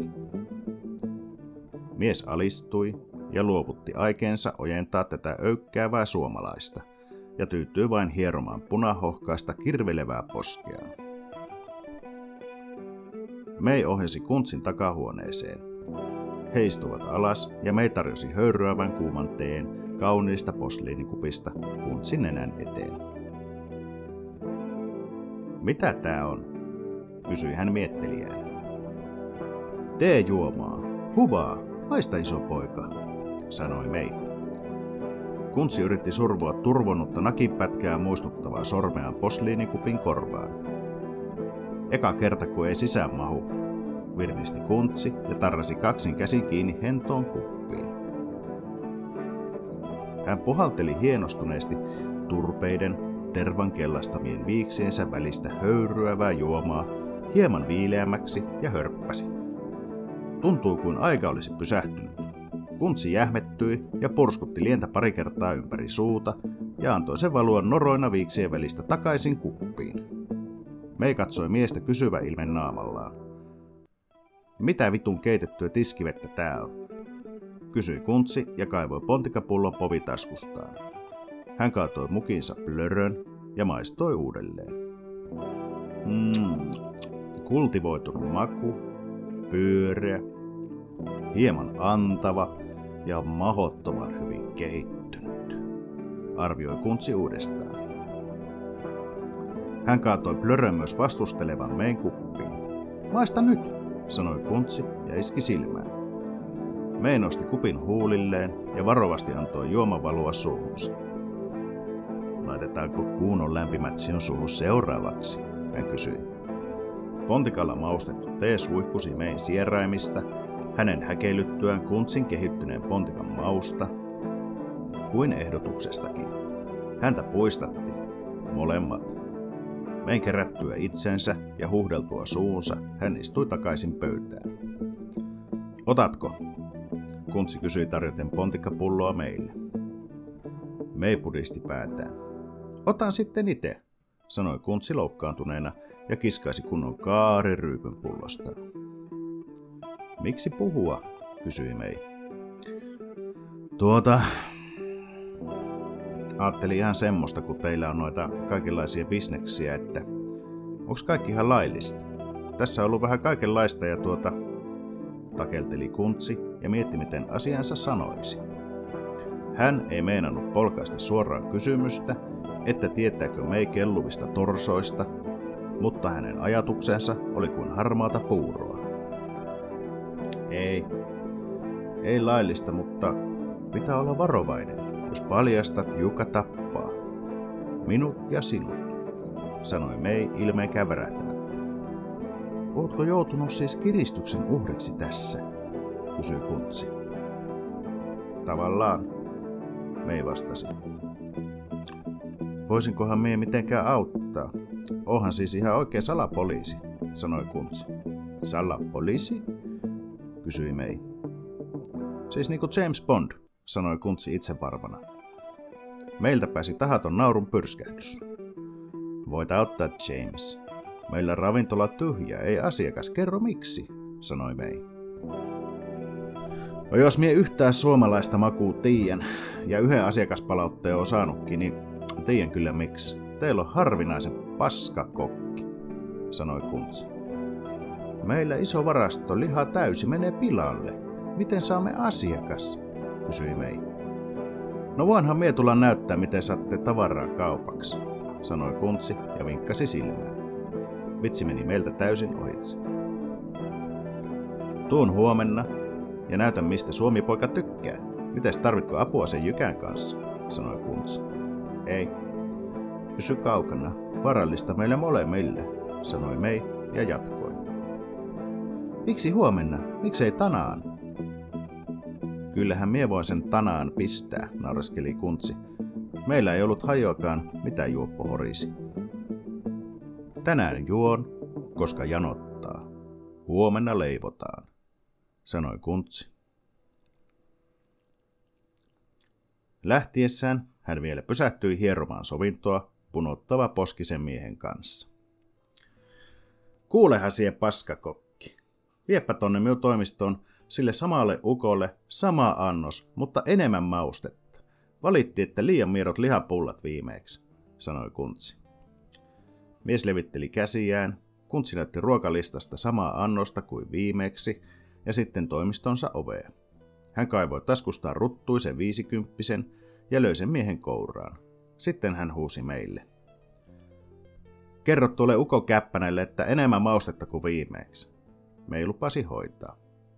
Mies alistui ja luovutti aikeensa ojentaa tätä öykkäävää suomalaista ja tyytyi vain hieromaan punahohkaista kirvelevää poskeaan. May ohjasi Kuntsin takahuoneeseen. He istuvat alas ja May tarjosi höyryävän kuuman teen kauniista posliinikupista Kuntsin nenän eteen. Mitä tää on? Kysyi hän miettelijään. Teejuomaa. Huvaa. Haista iso poika, sanoi May. Kuntsi yritti survoa turvonnutta nakinpätkää muistuttavaa sormeaan posliinikupin korvaan. Eka kerta kun ei sisään mahu, virnisti Kuntsi ja tarrasi kaksin käsin kiinni hentoon kuppiin. Hän puhalteli hienostuneesti turpeiden tervan kellastamien viiksiensä välistä höyryävää juomaa hieman viileämmäksi ja hörppäsi. Tuntui kuin aika olisi pysähtynyt. Kuntsi jähmettyi ja purskutti lientä pari kertaa ympäri suuta ja antoi sen valua noroina viiksien välistä takaisin kuppiin. May katsoi miestä kysyvä ilme naamallaan. Mitä vitun keitettyä tiskivettä tää on? Kysyi Kuntsi ja kaivoi pontikapullon povitaskustaan. Hän kaatoi mukinsa plörön ja maistoi uudelleen. Kultivoitunut maku, pyöreä, hieman antava ja mahdottoman hyvin kehittynyt, arvioi Kuntsi uudestaan. Hän kaatoi plörön myös vastustelevan Mayn kuppiin. Maista nyt, sanoi Kuntsi ja iski silmään. May nosti kupin huulilleen ja varovasti antoi juoman valua suuhunsa. Laitetaanko kuunon lämpimät sinun suuhun seuraavaksi, hän kysyi. Pontikalla maustettu tee suihkusi Mayn sieraimista, hänen häkeilyttyään Kuntsin kehittyneen pontikan mausta, kuin ehdotuksestakin. Häntä puistatti, molemmat. Mayn kerättyä itsensä ja huuhdeltua suunsa, hän istui takaisin pöytään. Otatko? Kuntsi kysyi tarjoten pontikkapulloa Maylle. May pudisti päätään. Otan sitten itse, sanoi Kuntsi loukkaantuneena ja kiskaisi kunnon kaariryypyn pullostaan. Miksi puhua? Kysyi May. Ajattelin ihan semmoista, kun teillä on noita kaikenlaisia bisneksiä, että onks kaikki ihan laillista? Tässä on ollut vähän kaikenlaista ja takelteli Kuntsi ja mietti miten asiansa sanoisi. Hän ei meinannut polkaista suoraan kysymystä, että tietääkö May kelluvista torsoista, mutta hänen ajatuksensa oli kuin harmaata puuroa. Ei laillista, mutta pitää olla varovainen, jos paljastat, Jukka tappaa. Minut ja sinut, sanoi May ilmeen kävärähtämättä. Ootko joutunut siis kiristyksen uhriksi tässä, kysyi Kuntsi. Tavallaan, May vastasi. Voisinkohan mie mitenkään auttaa? Oonhan siis ihan oikein salapoliisi, sanoi Kuntsi. Salapoliisi? Kysyi May. Siis niinku James Bond, sanoi Kuntsi itsevarmana. Meiltä pääsi tahaton naurun pyrskähdys. Voit auttaa, James. Meillä ravintola tyhjä, ei asiakas. Kerro miksi, sanoi May. No jos mie yhtään suomalaista makuu tiiän ja yhden asiakaspalautteen on saanutkin, niin tiiän kyllä miksi. Teillä on harvinaisen paskakokki, sanoi Kuntsi. Meillä iso varasto, liha täysi, menee pilalle. Miten saamme asiakas? Kysyi May. No voinhan mie tulla näyttää, miten saatte tavaraa kaupaksi, sanoi Kuntsi ja vinkkasi silmään. Vitsi meni meiltä täysin ohitse. Tuun huomenna ja näytän, mistä Suomi-poika tykkää. Mites tarvitko apua sen jykän kanssa, sanoi Kuntsi. Ei. Pysy kaukana. Varallista meille molemmille, sanoi May ja jatkoi. Miksi huomenna? Miksei tänään? Kyllähän mie voin sen tänään pistää, naureskeli Kuntsi. Meillä ei ollut hajoakaan, mitä juoppo horisi. Tänään juon, koska janottaa. Huomenna leivotaan, sanoi Kuntsi. Lähtiessään hän vielä pysähtyi hieromaan sovintoa punottava poskisen miehen kanssa. Kuulehan sie paskakokki. Viepä tonne minun toimistoon sille samalle ukolle sama annos, mutta enemmän maustetta. Valitti, että liian mierot lihapullat viimeeksi, sanoi Kuntsi. Mies levitteli käsiään, Kuntsi näytti ruokalistasta samaa annosta kuin viimeksi ja sitten toimistonsa ovea. Hän kaivoi taskustaan ruttuisen 50 ja löi sen miehen kouraan. Sitten hän huusi meille. Kerro tuolle uko käppänälle, että enemmän maustetta kuin viimeksi. Me lupasi hoitaa.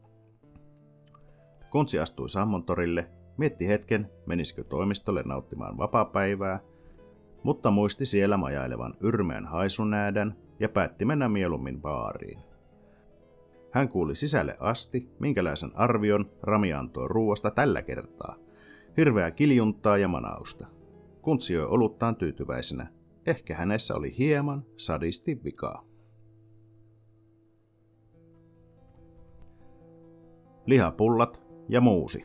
Kuntsi astui Sammontorille, mietti hetken, menisikö toimistolle nauttimaan vapaapäivää, mutta muisti siellä majailevan yrmeän haisunäädän ja päätti mennä mieluummin baariin. Hän kuuli sisälle asti, minkälaisen arvion Rami antoi ruuasta tällä kertaa. Hirveää kiljuntaa ja manausta. Kuntsi joi oluttaan tyytyväisenä. Ehkä hänessä oli hieman sadisti vikaa. Lihapullat ja muusi.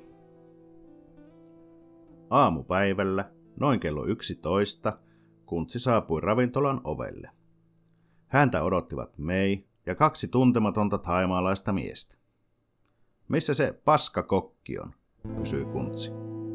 Aamupäivällä, noin kello 11, Kuntsi saapui ravintolan ovelle. Häntä odottivat Mei ja 2 tuntematonta thaimaalaista miestä. Missä se paskakokki on, kysyi Kuntsi.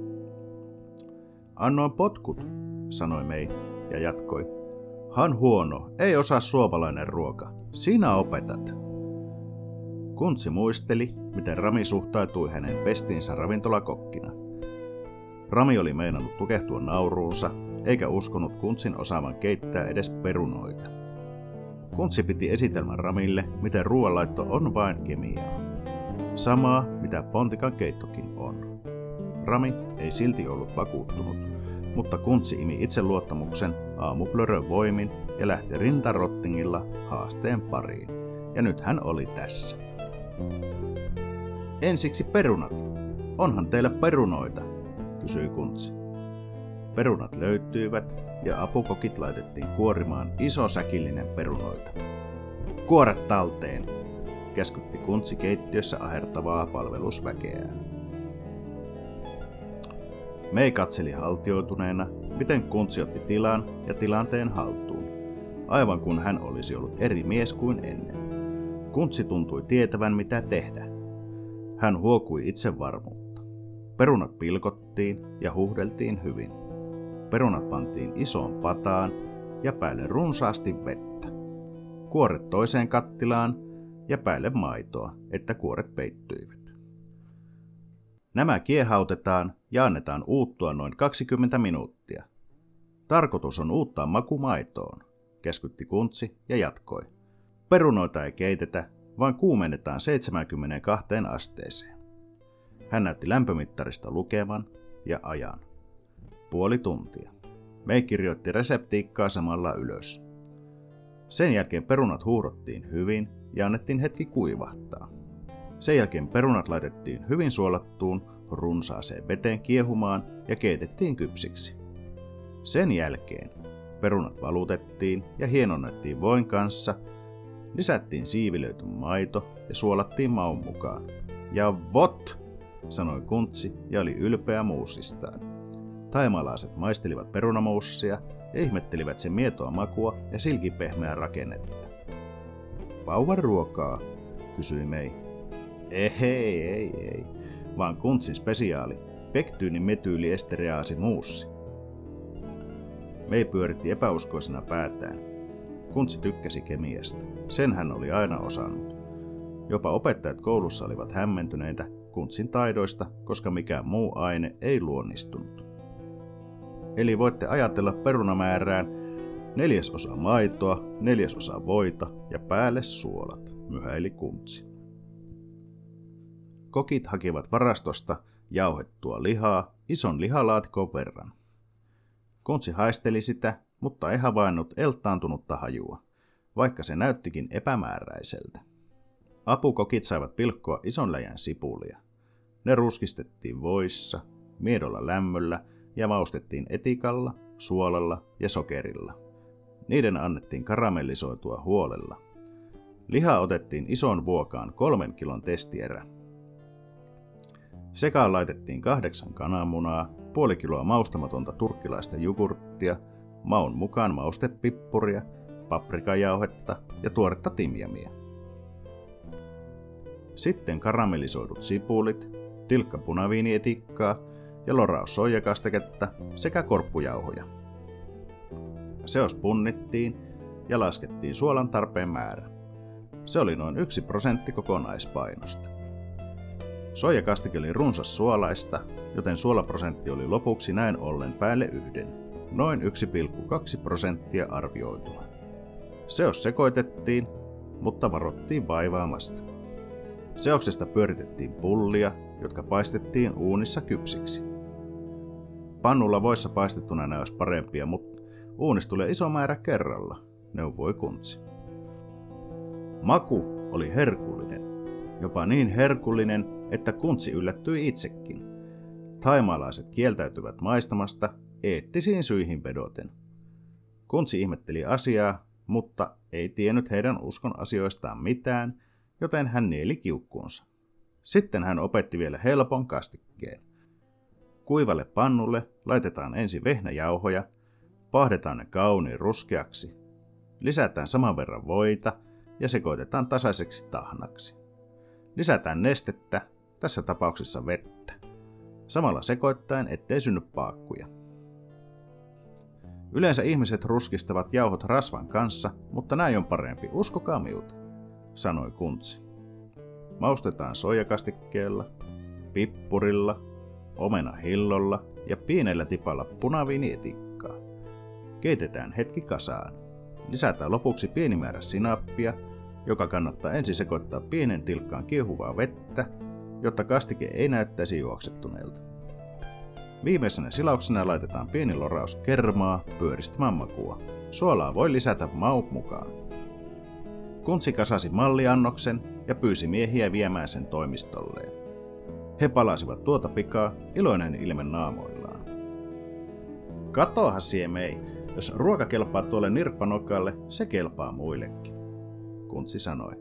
Annoin potkut, sanoi Mei ja jatkoi. Han huono, ei osaa suomalainen ruoka. Sinä opetat. Kuntsi muisteli, miten Rami suhtautui hänen pestiinsä ravintolakokkina. Rami oli meinannut tukehtua nauruunsa, eikä uskonut Kuntsin osaavan keittää edes perunoita. Kuntsi piti esitelmän Ramille, miten ruoanlaitto on vain kemiaa. Samaa, mitä pontikan keittokin on. Rami ei silti ollut vakuuttunut, mutta Kuntsi imi itseluottamuksen aamuplörön voimin ja lähti rintarottingilla haasteen pariin. Ja nyt hän oli tässä. Ensiksi perunat. Onhan teillä perunoita, kysyi Kuntsi. Perunat löytyivät ja apukokit laitettiin kuorimaan iso säkillinen perunoita. Kuoret talteen, käskytti Kuntsi keittiössä ahertavaa palvelusväkeään. Mei katseli haltioituneena, miten Kuntsi otti tilan ja tilanteen haltuun, aivan kun hän olisi ollut eri mies kuin ennen. Kuntsi tuntui tietävän mitä tehdä. Hän huokui itsevarmuutta. Perunat pilkottiin ja huuhdeltiin hyvin. Perunat pantiin isoon pataan ja päälle runsaasti vettä. Kuoret toiseen kattilaan ja päälle maitoa, että kuoret peittyivät. Nämä kiehautetaan ja annetaan uuttua noin 20 minuuttia. Tarkoitus on uuttaa maku maitoon, käskytti Kuntsi ja jatkoi. Perunoita ei keitetä, vaan kuumennetaan 72 asteeseen. Hän näytti lämpömittarista lukeman ja ajan. 0,5 tuntia. Mei kirjoitti reseptiikkaa samalla ylös. Sen jälkeen perunat huuhdottiin hyvin ja annettiin hetki kuivahtaa. Sen jälkeen perunat laitettiin hyvin suolattuun, runsaaseen veteen kiehumaan ja keitettiin kypsiksi. Sen jälkeen perunat valutettiin ja hienonnettiin voin kanssa, lisättiin siivilöity maito ja suolattiin maun mukaan. Ja vot, sanoi Kuntsi ja oli ylpeä muusistaan. Taimalaiset maistelivat perunamoussia ja ihmettelivät sen mietoa makua ja silkipehmeää rakennetta. Vauvan ruokaa, kysyi Mei. Ei, vaan Kuntsin spesiaali, pektyynin metyyliestereaasi muussi. Mei pyöritti epäuskoisena päätään. Kuntsi tykkäsi kemiasta. Sen hän oli aina osannut. Jopa opettajat koulussa olivat hämmentyneitä Kuntsin taidoista, koska mikään muu aine ei luonnistunut. Eli voitte ajatella perunamäärään 1/4 maitoa, 1/4 voita ja päälle suolat, myhäili Kuntsi. Kokit hakivat varastosta jauhettua lihaa ison lihalaatikon verran. Kuntsi haisteli sitä, mutta ei havainnut eltaantunutta hajua, vaikka se näyttikin epämääräiseltä. Apukokit saivat pilkkoa ison läjän sipulia. Ne ruskistettiin voissa, miedolla lämmöllä ja maustettiin etikalla, suolalla ja sokerilla. Niiden annettiin karamellisoitua huolella. Liha otettiin ison vuokaan 3 kilon testierä. Sekaan laitettiin 8 kananmunaa, puoli kiloa maustamatonta turkkilaista jogurttia, maun mukaan maustepippuria, paprikajauhetta ja tuoretta timjamia. Sitten karamellisoidut sipulit, tilkka punaviinietikkaa ja loraus soijakastiketta sekä korppujauhoja. Seos punnittiin ja laskettiin suolan tarpeen määrä. Se oli noin 1% kokonaispainosta. Soijakastike oli runsas suolaista, joten suolaprosentti oli lopuksi näin ollen päälle 1, noin 1,2% arvioituna. Seos sekoitettiin, mutta varottiin vaivaamasta. Seoksesta pyöritettiin pullia, jotka paistettiin uunissa kypsiksi. Pannulla voissa paistettuna ne olisi parempia, mutta uunista tulee iso määrä kerralla, neuvoi Kuntsi. Maku oli herkullinen, jopa niin herkullinen, että Kuntsi yllättyi itsekin. Taimaalaiset kieltäytyvät maistamasta eettisiin syihin vedoten. Kuntsi ihmetteli asiaa, mutta ei tiennyt heidän uskon asioistaan mitään, joten hän nieli kiukkuunsa. Sitten hän opetti vielä helpon kastikkeen. Kuivalle pannulle laitetaan ensin vehnäjauhoja, paahdetaan ne kauniin ruskeaksi, lisätään saman verran voita ja sekoitetaan tasaiseksi tahnaksi. Lisätään nestettä, tässä tapauksessa vettä, samalla sekoittaen, ettei synny paakkuja. Yleensä ihmiset ruskistavat jauhot rasvan kanssa, mutta näin on parempi, uskokaa minulta, sanoi Kuntsi. Maustetaan soijakastikkeella, pippurilla, omenahillolla ja pienellä tipalla punaviinietikkaa. Keitetään hetki kasaan. Lisätään lopuksi pieni määrä sinappia, joka kannattaa ensin sekoittaa pienen tilkkaan kiehuvaa vettä, jotta kastike ei näyttäisi juoksettuneelta. Viimeisenä silauksena laitetaan pieni loraus kermaa pyöristämään makua. Suolaa voi lisätä maut mukaan. Kuntsi kasasi malliannoksen ja pyysi miehiä viemään sen toimistolleen. He palasivat tuota pikaa, iloinen ilme naamoillaan. Katoahan siemei, jos ruoka kelpaa tuolle nirppanokalle, se kelpaa muillekin, Kuntsi sanoi.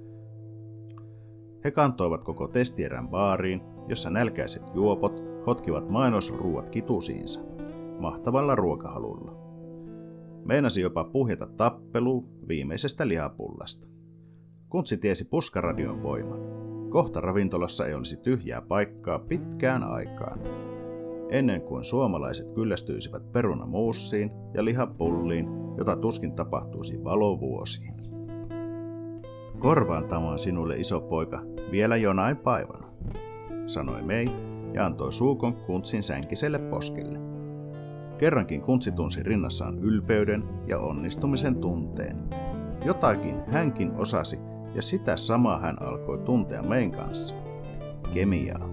He kantoivat koko testierän baariin, jossa nälkäiset juopot hotkivat mainosruuat kitusiinsa, mahtavalla ruokahalulla. Meinasi jopa puhjeta tappelua viimeisestä lihapullasta. Kuntsi tiesi puskaradion voiman. Kohta ravintolassa ei olisi tyhjää paikkaa pitkään aikaan. Ennen kuin suomalaiset kyllästyisivät perunamuussiin ja lihapulliin, jota tuskin tapahtuisi valovuosiin. Korvaan tamaan sinulle, iso poika, vielä jonain päivänä, sanoi Mei ja antoi suukon Kuntsin sänkiselle poskelle. Kerrankin Kuntsi tunsi rinnassaan ylpeyden ja onnistumisen tunteen. Jotakin hänkin osasi, ja sitä samaa hän alkoi tuntea Mein kanssa. Kemiaa.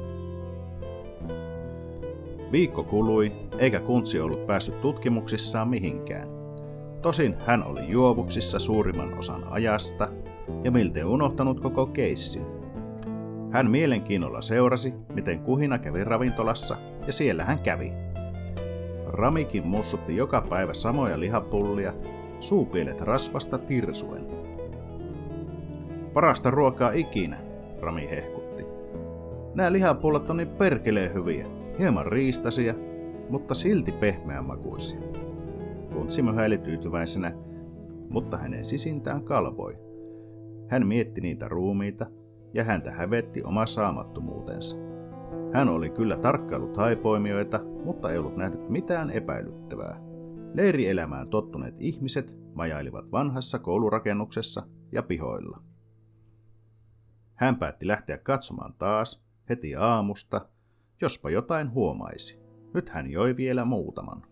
Viikko kului, eikä Kuntsi ollut päässyt tutkimuksissaan mihinkään. Tosin hän oli juovuksissa suurimman osan ajasta ja miltei unohtanut koko keissin. Hän mielenkiinnolla seurasi, miten kuhina kävi ravintolassa, ja siellä hän kävi. Ramikin mussutti joka päivä samoja lihapullia, suupielet rasvasta tirsuen. Parasta ruokaa ikinä, Rami hehkutti. Nämä lihapullat on niin perkeleen hyviä, hieman riistaisia, mutta silti pehmeän makuisia. Kuntsi möhäili tyytyväisenä, mutta hänen sisintään kalvoi. Hän mietti niitä ruumiita, ja häntä hävetti oma saamattomuutensa. Hän oli kyllä tarkkaillut haipoimijoita, mutta ei ollut nähnyt mitään epäilyttävää. Leirielämään tottuneet ihmiset majailivat vanhassa koulurakennuksessa ja pihoilla. Hän päätti lähteä katsomaan taas, heti aamusta, jospa jotain huomaisi. Nyt hän joi vielä muutaman.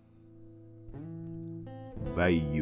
Väijy.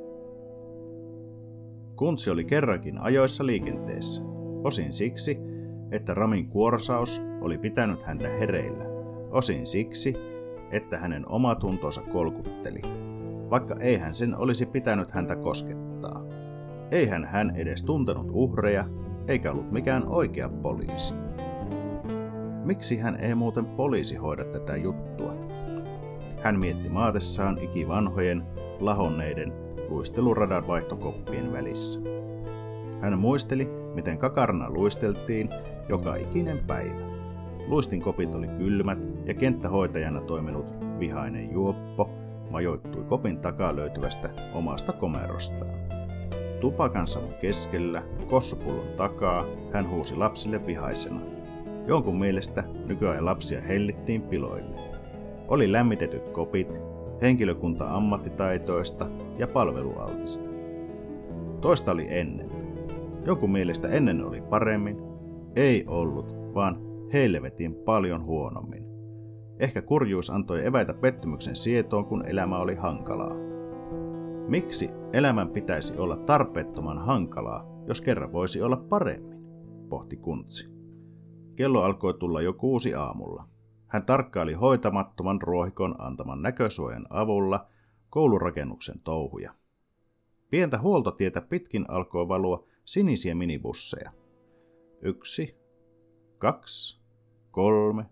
Kuntsi oli kerrankin ajoissa liikenteessä, osin siksi, että Ramin kuorsaus oli pitänyt häntä hereillä, osin siksi, että hänen omatuntonsa kolkutteli, vaikka eihän sen olisi pitänyt häntä koskettaa. Eihän hän edes tuntenut uhreja, eikä ollut mikään oikea poliisi. Miksi hän ei muuten poliisi hoida tätä juttua? Hän mietti maatessaan ikivanhojen, lahonneiden luisteluradan vaihtokoppien välissä. Hän muisteli, miten kakarana luisteltiin joka ikinen päivä. Luistinkopit oli kylmät ja kenttähoitajana toiminut vihainen juoppo majoittui kopin takaa löytyvästä omasta komerostaan. Tupakansamun keskellä, kossupullon takaa, hän huusi lapsille vihaisena. Jonkun mielestä nykyajan lapsia hellittiin piloille. Oli lämmitetyt kopit, henkilökunta ammattitaitoista ja palvelualtista. Toista oli ennen. Jonkun mielestä ennen oli paremmin. Ei ollut, vaan helvetin paljon huonommin. Ehkä kurjuus antoi eväitä pettymyksen sietoon, kun elämä oli hankalaa. Miksi elämän pitäisi olla tarpeettoman hankalaa, jos kerran voisi olla paremmin, pohti Kuntsi. Kello alkoi tulla jo 6 aamulla. Hän tarkkaili hoitamattoman ruohikon antaman näkösuojan avulla koulurakennuksen touhuja. Pientä huoltotietä pitkin alkoi valua sinisiä minibusseja. 1, 2, 3,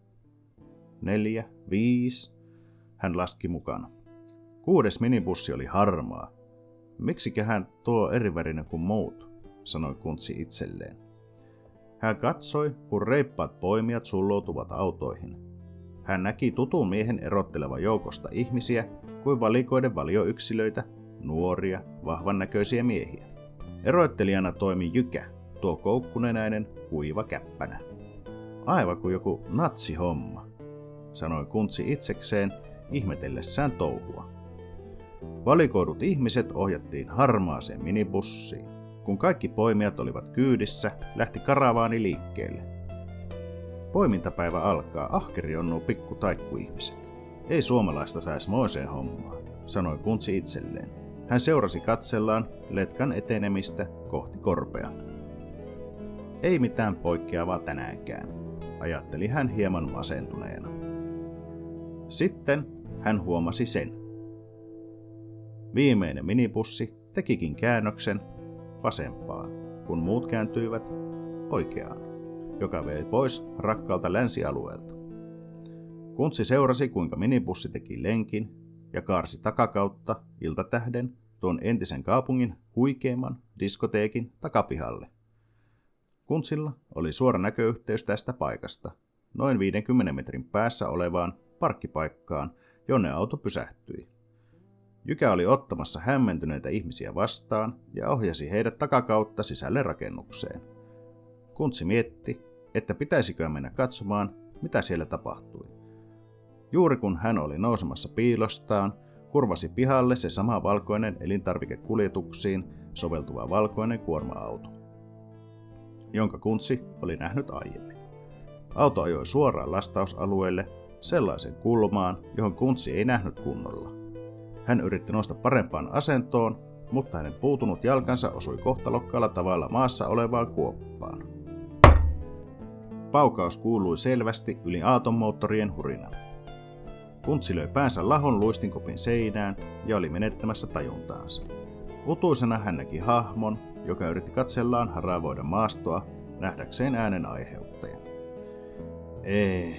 4, 5. Hän laski mukana. 6. minibussi oli harmaa. Miksiköhän tuo erivärinen kuin muut, sanoi Kuntsi itselleen. Hän katsoi, kun reippaat poimijat sulloutuvat autoihin. Hän näki tutun miehen erottelevan joukosta ihmisiä kuin valikoiden valioyksilöitä, nuoria, vahvan näköisiä miehiä. Eroittelijana toimi Jykä, tuo koukkunenäinen kuiva käppänä. Aivan kuin joku natsihomma, sanoi Kuntsi itsekseen ihmetellessään touhua. Valikoidut ihmiset ohjattiin harmaaseen minibussiin. Kun kaikki poimijat olivat kyydissä, lähti karavaani liikkeelle. Poimintapäivä alkaa, ahkeri on nuo pikku taikkuihmiset. Ei suomalaista saisi moiseen hommaan, sanoi Kuntsi itselleen. Hän seurasi katsellaan letkan etenemistä kohti korpea. Ei mitään poikkeavaa tänäänkään, ajatteli hän hieman masentuneena. Sitten hän huomasi sen. Viimeinen minibussi tekikin käännöksen vasempaan, kun muut kääntyivät oikeaan, joka vei pois rakkaalta länsialueelta. Kuntsi seurasi, kuinka minibussi teki lenkin ja kaarsi takakautta iltatähden tuon entisen kaupungin huikeimman diskoteekin takapihalle. Kuntsilla oli suora näköyhteys tästä paikasta, noin 50 metrin päässä olevaan parkkipaikkaan, jonne auto pysähtyi. Jykä oli ottamassa hämmentyneitä ihmisiä vastaan ja ohjasi heidät takakautta sisälle rakennukseen. Kuntsi mietti, että pitäisikö mennä katsomaan, mitä siellä tapahtui. Juuri kun hän oli nousemassa piilostaan, kurvasi pihalle se sama valkoinen elintarvikekuljetuksiin soveltuva valkoinen kuorma-auto, jonka Kuntsi oli nähnyt aiemmin. Auto ajoi suoraan lastausalueelle, sellaisen kulmaan, johon Kuntsi ei nähnyt kunnolla. Hän yritti nousta parempaan asentoon, mutta hänen puutunut jalkansa osui kohtalokkaalla tavalla maassa olevaan kuoppaan. Paukaus kuului selvästi yli aatonmoottorien hurinan. Kuntsi löi päänsä lahon luistinkopin seinään ja oli menettämässä tajuntaansa. Utuisena hän näki hahmon, joka yritti katsellaan haravoida maastoa nähdäkseen äänen aiheuttajan. Ei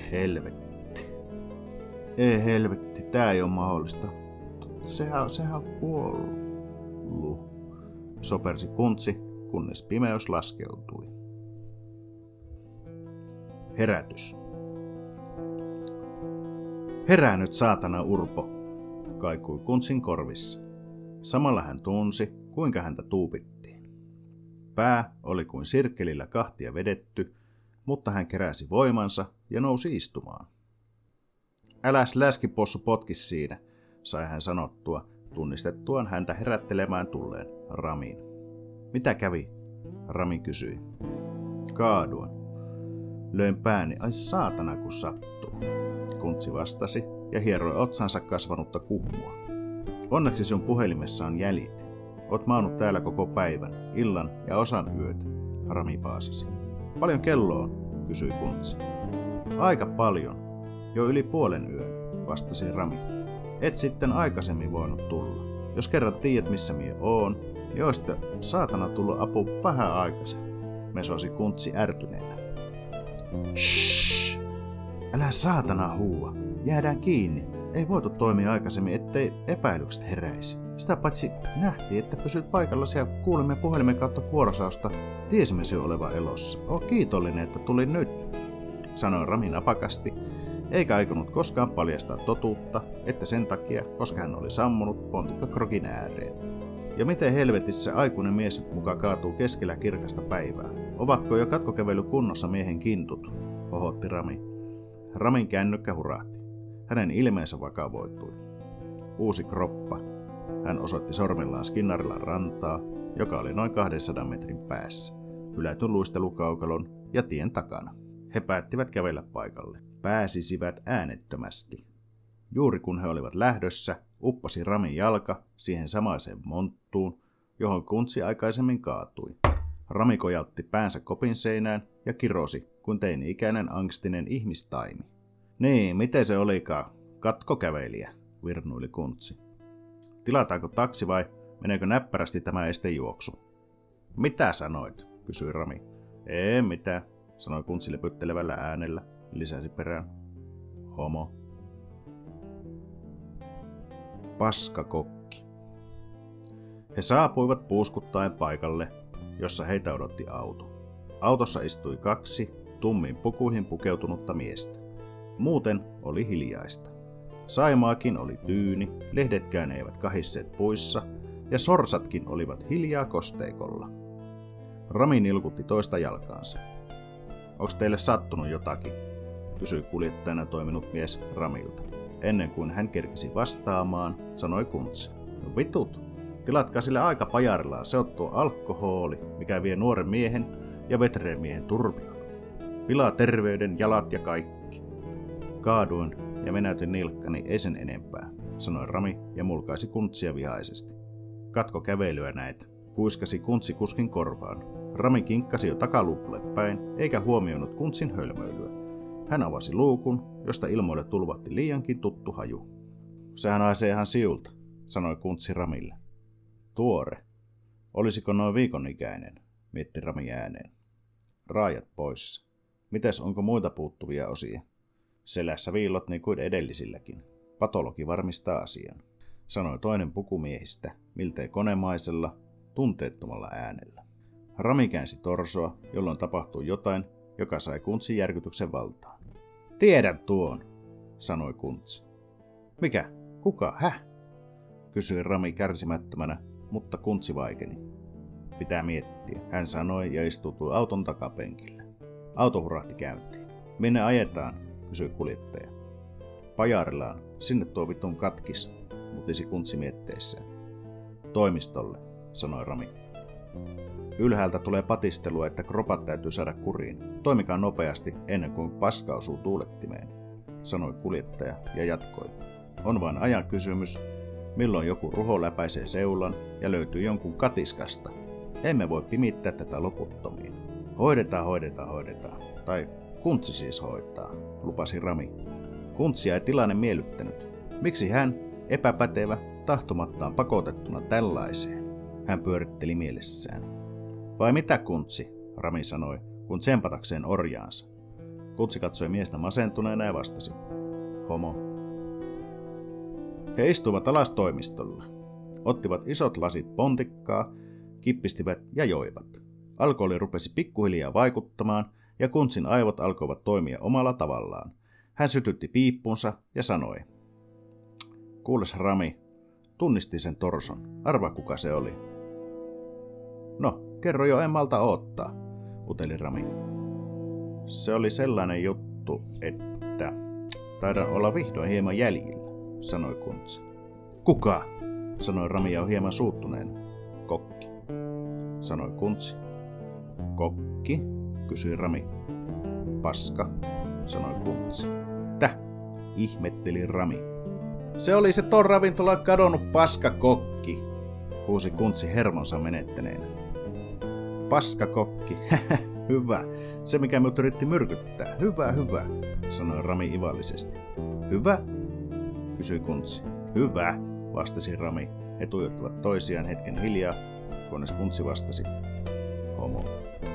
helvetti, tää ei ole mahdollista. Sehän on kuollut, sopersi Kuntsi, kunnes pimeys laskeutui. Herätys. Herää nyt, saatana Urpo, kaikui Kuntsin korvissa. Samalla hän tunsi, kuinka häntä tuupittiin. Pää oli kuin sirkkelillä kahtia vedetty, mutta hän keräsi voimansa ja nousi istumaan. Äläs läskipossu potkis siinä, sai hän sanottua, tunnistettuaan häntä herättelemään tulleen Ramin. Mitä kävi? Rami kysyi. Kaaduin. Löin pääni, ai saatana kun sattuu. Kuntsi vastasi ja hieroi otsansa kasvanutta kuhmua. Onneksi sun puhelimessa on jäljit. Oot maannut täällä koko päivän, illan ja osan yötä, Rami paasasi. Paljon kello on, kysyi Kuntsi. Aika paljon, jo yli puolen yön, vastasi Rami. Et sitten aikaisemmin voinut tulla. Jos kerran tiedät missä mie oon, niin oista saatana tullut apu vähän aikaisemmin, mesosi Kuntsi ärtyneenä. Shhh! Älä saatana huua, jäädään kiinni. Ei voitu toimia aikaisemmin, ettei epäilykset heräisi. Sitä paitsi nähtiin, että pysyt paikallasi ja kuulimme puhelimen kautta kuorosausta. Tiesimme sinun olevan elossa. Oo kiitollinen, että tuli nyt, sanoi Rami napakasti, eikä aikonut koskaan paljastaa totuutta, että sen takia, koska hän oli sammunut pontikkakrogin ääreen. Ja miten helvetissä aikuinen mies muka kaatuu keskellä kirkasta päivää? Ovatko jo katkokävely kunnossa miehen kintut? Hohotti Rami. Ramin kännykkä hurahti. Hänen ilmeensä vakavoitui. Uusi kroppa. Hän osoitti sormellaan Skinnarilan rantaa, joka oli noin 200 metrin päässä, hylätyn luistelukaukalon ja tien takana. He päättivät kävellä paikalle. Pääsisivät äänettömästi. Juuri kun he olivat lähdössä, upposi Ramin jalka siihen samaiseen monttuun, johon Kuntsi aikaisemmin kaatui. Rami kojautti päänsä kopin seinään ja kirosi, kuin teini-ikäinen angstinen ihmistaimi. Niin, miten se olikaan? Katkokävelijä, virnuili Kuntsi. Tilataanko taksi vai meneekö näppärästi tämä estejuoksu? Mitä sanoit? Kysyi Rami. Ei mitään, sanoi Kuntsi lepyttelevällä äänellä, lisäsi perään. Homo. Paskakokki. He saapuivat puuskuttaen paikalle, jossa heitä odotti auto. Autossa istui 2 tummiin pukuihin pukeutunutta miestä. Muuten oli hiljaista. Saimaakin oli tyyni, lehdetkään eivät kahisseet puissa, ja sorsatkin olivat hiljaa kosteikolla. Rami nilkutti toista jalkaansa. Onks teille sattunut jotakin? Kysyi kuljettajana toiminut mies Ramilta. Ennen kuin hän kerkisi vastaamaan, sanoi Kuntsi. No vitut, tilatkaa sille aika pajarillaan, se on tuo alkoholi, mikä vie nuoren miehen ja vetereen miehen turmion. Pilaa terveyden, jalat ja kaikki. Kaaduin ja venäytin nilkkani, ei sen enempää, sanoi Rami ja mulkaisi Kuntsia vihaisesti. Katko kävelyä näet, kuiskasi Kuntsi kuskin korvaan. Rami kinkkasi jo takaluukulle päin, eikä huomioinut Kuntsin hölmöilyä. Hän avasi luukun, josta ilmoille tulvatti liiankin tuttu haju. Sehän haisee ihan siulta, sanoi Kuntsi Ramille. Tuore. Olisiko noin viikon ikäinen, mietti Rami ääneen. Raajat poissa. Mites onko muita puuttuvia osia? Selässä viillot niin kuin edellisilläkin. Patologi varmistaa asian, sanoi toinen pukumiehistä, miltei konemaisella, tunteettomalla äänellä. Rami käänsi torsoa, jolloin tapahtui jotain, joka sai Kuntsin järkytyksen valtaan. Tiedän tuon, sanoi Kuntsi. Mikä? Kuka? Häh? Kysyi Rami kärsimättömänä, mutta Kuntsi vaikeni. Pitää miettiä, hän sanoi ja istuutui auton takapenkille. Auto hurahti käyntiin. Minne ajetaan? Kysyi kuljettaja. Pajarillaan, sinne tuo vitun katkis, mutisi Kuntsi mietteissään. Toimistolle, sanoi Rami. Ylhäältä tulee patistelua, että kropat täytyy saada kuriin. Toimikaa nopeasti ennen kuin paska osuu tuulettimeen, sanoi kuljettaja ja jatkoi. On vain ajan kysymys, milloin joku ruho läpäisee seulan ja löytyy jonkun katiskasta. Emme voi pimittää tätä loputtomiin. Hoidetaan. Tai Kuntsi siis hoitaa, lupasi Rami. Kuntsia ei tilanne miellyttänyt. Miksi hän, epäpätevä, tahtomattaan pakotettuna tällaiseen? Hän pyöritteli mielessään. Vai mitä, Kuntsi? Rami sanoi, kun tsempatakseen orjaansa. Kuntsi katsoi miestä masentuneena ja vastasi. Homo. He istuivat alas toimistolla. Ottivat isot lasit pontikkaa, kippistivät ja joivat. Alkoholi rupesi pikkuhiljaa vaikuttamaan ja Kuntsin aivot alkoivat toimia omalla tavallaan. Hän sytytti piippunsa ja sanoi. Kuules Rami, tunnisti sen torson. Arvaa kuka se oli. No, kerro jo, en malta odottaa, uteli Rami. Se oli sellainen juttu, että taidan olla vihdoin hieman jäljillä, sanoi Kuntsi. Kuka? Sanoi Rami ja hieman suuttuneen. Kokki, sanoi Kuntsi. Kokki? Kysyi Rami. Paska, sanoi Kuntsi. Täh? Ihmetteli Rami. Se oli se ton ravintolan kadonnut paskakokki, huusi Kuntsi hermonsa menettäneenä. Paskakokki, hyvä, se mikä minut yritti myrkyttää, hyvä, sanoi Rami ivallisesti. Hyvä? Kysyi Kuntsi. Hyvä, vastasi Rami. He tuijottivat toisiaan hetken hiljaa, kunnes Kuntsi vastasi. Homo.